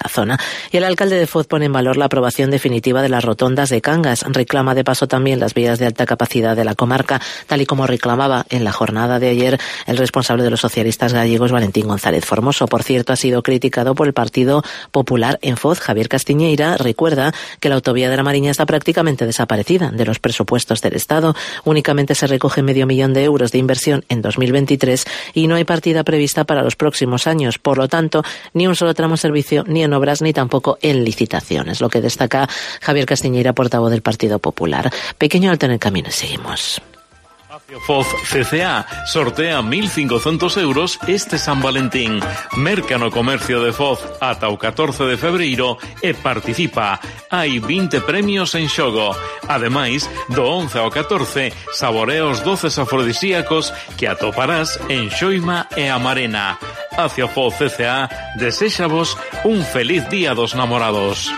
la zona. Y el alcalde de Foz pone en valor la aprobación definitiva de las rotondas de Cangas. Reclama de paso también las vías de alta capacidad de la comarca, tal y como reclamaba en la jornada de ayer el responsable de los socialistas gallegos, Valentín González Formoso. Por cierto, ha sido criticado por el Partido Popular en Foz. Javier Castiñeira recuerda que la autovía de la Mariña está prácticamente desaparecida de los presupuestos del Estado. Únicamente se recoge medio millón de euros de inversión en dos mil veintitrés y no hay partida prevista para los próximos años. Por lo tanto, ni un solo tramo en servicio, ni en obras, ni tampoco en licitaciones. Lo que destaca Javier Castiñeira, portavoz del Partido Popular. Pequeño alto en el camino, seguimos. Foz C C A sortea mil cincuentos euros este San Valentín. Merca no comercio de Foz ata o catorce de febreiro e participa. Hai vinte premios en xogo. Ademais, do once ao catorce, saborea os doces afrodisíacos que atoparás en Xoima e Amarena. Hacia Foz C C A, deséxavos un feliz día dos namorados.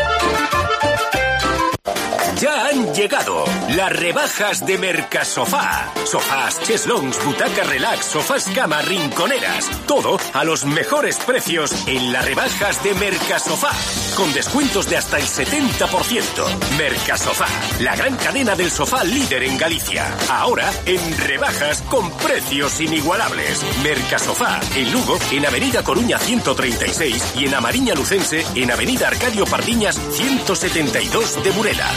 Ya han llegado las rebajas de Mercasofá. Sofás, cheslons, butacas relax, sofás cama, rinconeras. Todo a los mejores precios en las rebajas de Mercasofá. Con descuentos de hasta el setenta por ciento. Mercasofá, la gran cadena del sofá líder en Galicia. Ahora en rebajas con precios inigualables. Mercasofá, en Lugo, en Avenida Coruña ciento treinta y seis y en Amariña Lucense, en Avenida Arcadio Pardiñas ciento setenta y dos de Burela.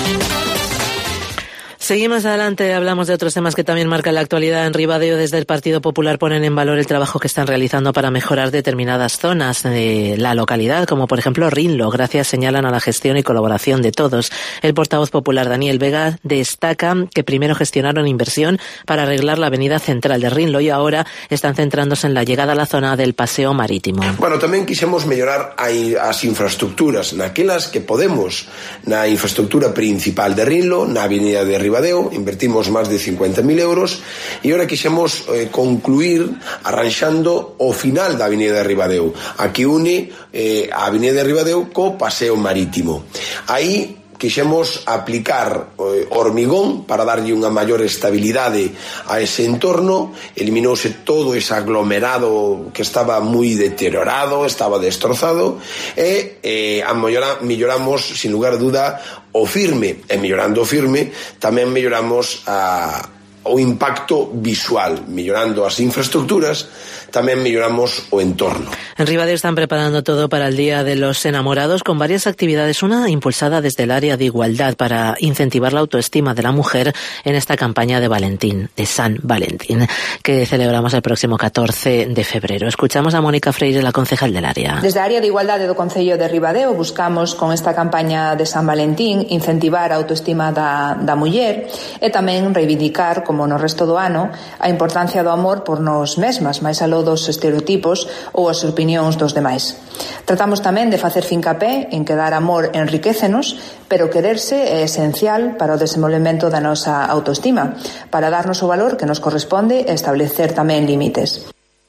Seguimos adelante, hablamos de otros temas que también marcan la actualidad. En Ribadeo, desde el Partido Popular ponen en valor el trabajo que están realizando para mejorar determinadas zonas de la localidad, como por ejemplo Rinlo. Gracias, señalan, a la gestión y colaboración de todos. El portavoz popular Daniel Vega destaca que primero gestionaron inversión para arreglar la avenida central de Rinlo y ahora están centrándose en la llegada a la zona del paseo marítimo. Bueno, tamén quixemos mellorar as infraestructuras, naquelas que podemos, na infraestructura principal de Rinlo, na avenida de Ribadeo, invertimos máis de cincuenta mil euros e ahora quixemos eh, concluir arranxando o final da avenida de Ribadeo, a que une eh, a avenida de Ribadeo co paseo marítimo. Aí quixemos aplicar eh, hormigón para darlle unha maior estabilidade a ese entorno. Eliminouse todo ese aglomerado que estaba moi deteriorado, estaba destrozado e eh, a mellora, melloramos sin lugar a duda o firme, e mellorando o firme tamén melloramos a, o impacto visual. Mellorando as infraestructuras tamén melloramos o entorno. En Ribadeo están preparando todo para el Día de los Enamorados con varias actividades, una impulsada desde el área de igualdad para incentivar la autoestima de la mujer en esta campaña de Valentín, de San Valentín, que celebramos el próximo catorce de febrero. Escuchamos a Mónica Freire, la concejal del área. Desde a área de igualdade do Concello de Ribadeo buscamos con esta campaña de San Valentín incentivar a autoestima da, da muller e tamén reivindicar, como no resto do ano, a importancia do amor por nós mesmas, máis aló dos estereotipos ou as opinións dos demais. Tratamos tamén de facer fincapé en que dar amor enriquécenos, pero quererse é esencial para o desenvolvemento da nosa autoestima, para darnos o valor que nos corresponde e establecer tamén límites.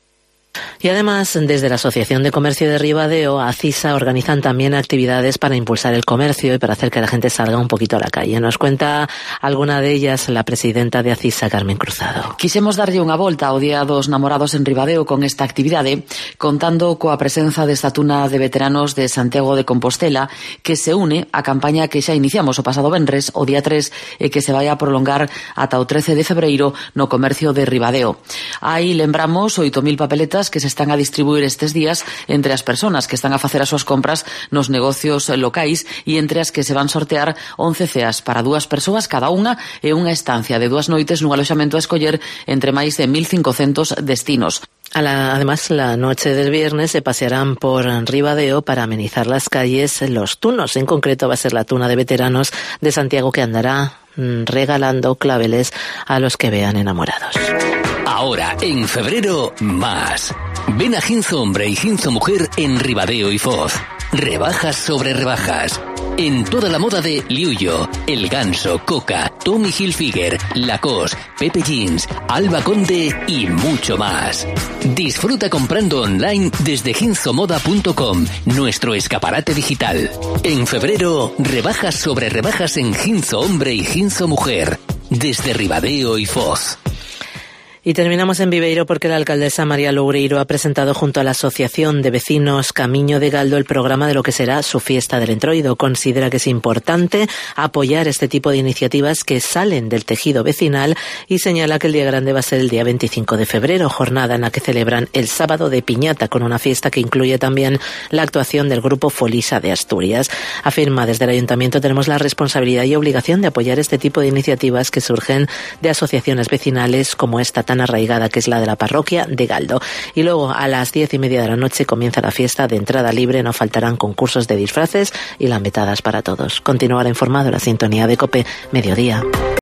Y además, desde la Asociación de Comercio de Ribadeo, ACISA, organizan también actividades para impulsar el comercio y para hacer que la gente salga un poquito a la calle. Nos cuenta alguna de ellas la presidenta de ACISA, Carmen Cruzado. Quisemos darlle unha volta ao Día dos Namorados en Ribadeo con esta actividade, contando coa presenza desta tuna de veteranos de Santiago de Compostela, que se une á campaña que xa iniciamos o pasado venres, o día tres, e que se vai a prolongar ata o trece de febreiro no comercio de Ribadeo. Aí lembramos oito mil papeletas que se están a distribuir estes días entre as persoas que están a facer as súas compras nos negocios locais e entre as que se van sortear once ceas para dúas persoas cada unha e unha estancia de dúas noites nun aloxamento a escoller entre máis de mil cincocentos destinos. A la, además, la noche del viernes se pasearán por Ribadeo para amenizar las calles los tunos. En concreto va a ser la tuna de veteranos de Santiago que andará regalando claveles a los que vean enamorados. Ahora, en febrero, más. Ven a Ginzo Hombre y Ginzo Mujer en Ribadeo y Foz. Rebajas sobre rebajas. En toda la moda de Liuyo, El Ganso, Coca, Tommy Hilfiger, Lacoste, Pepe Jeans, Alba Conde y mucho más. Disfruta comprando online desde ginzo moda punto com, nuestro escaparate digital. En febrero, rebajas sobre rebajas en Ginzo Hombre y Ginzo Mujer, desde Ribadeo y Foz. Y terminamos en Viveiro porque la alcaldesa María Loureiro ha presentado junto a la Asociación de Vecinos Camiño de Galdo el programa de lo que será su fiesta del Entroido. Considera que es importante apoyar este tipo de iniciativas que salen del tejido vecinal y señala que el día grande va a ser el día veinticinco de febrero, jornada en la que celebran el sábado de piñata con una fiesta que incluye también la actuación del grupo Folisa de Asturias. Afirma, desde el Ayuntamiento tenemos la responsabilidad y obligación de apoyar este tipo de iniciativas que surgen de asociaciones vecinales como esta tan arraigada que es la de la parroquia de Galdo. Y luego a las diez y media de la noche comienza la fiesta de entrada libre. No faltarán concursos de disfraces y lambetadas para todos. Continuará informado la sintonía de COPE Mediodía.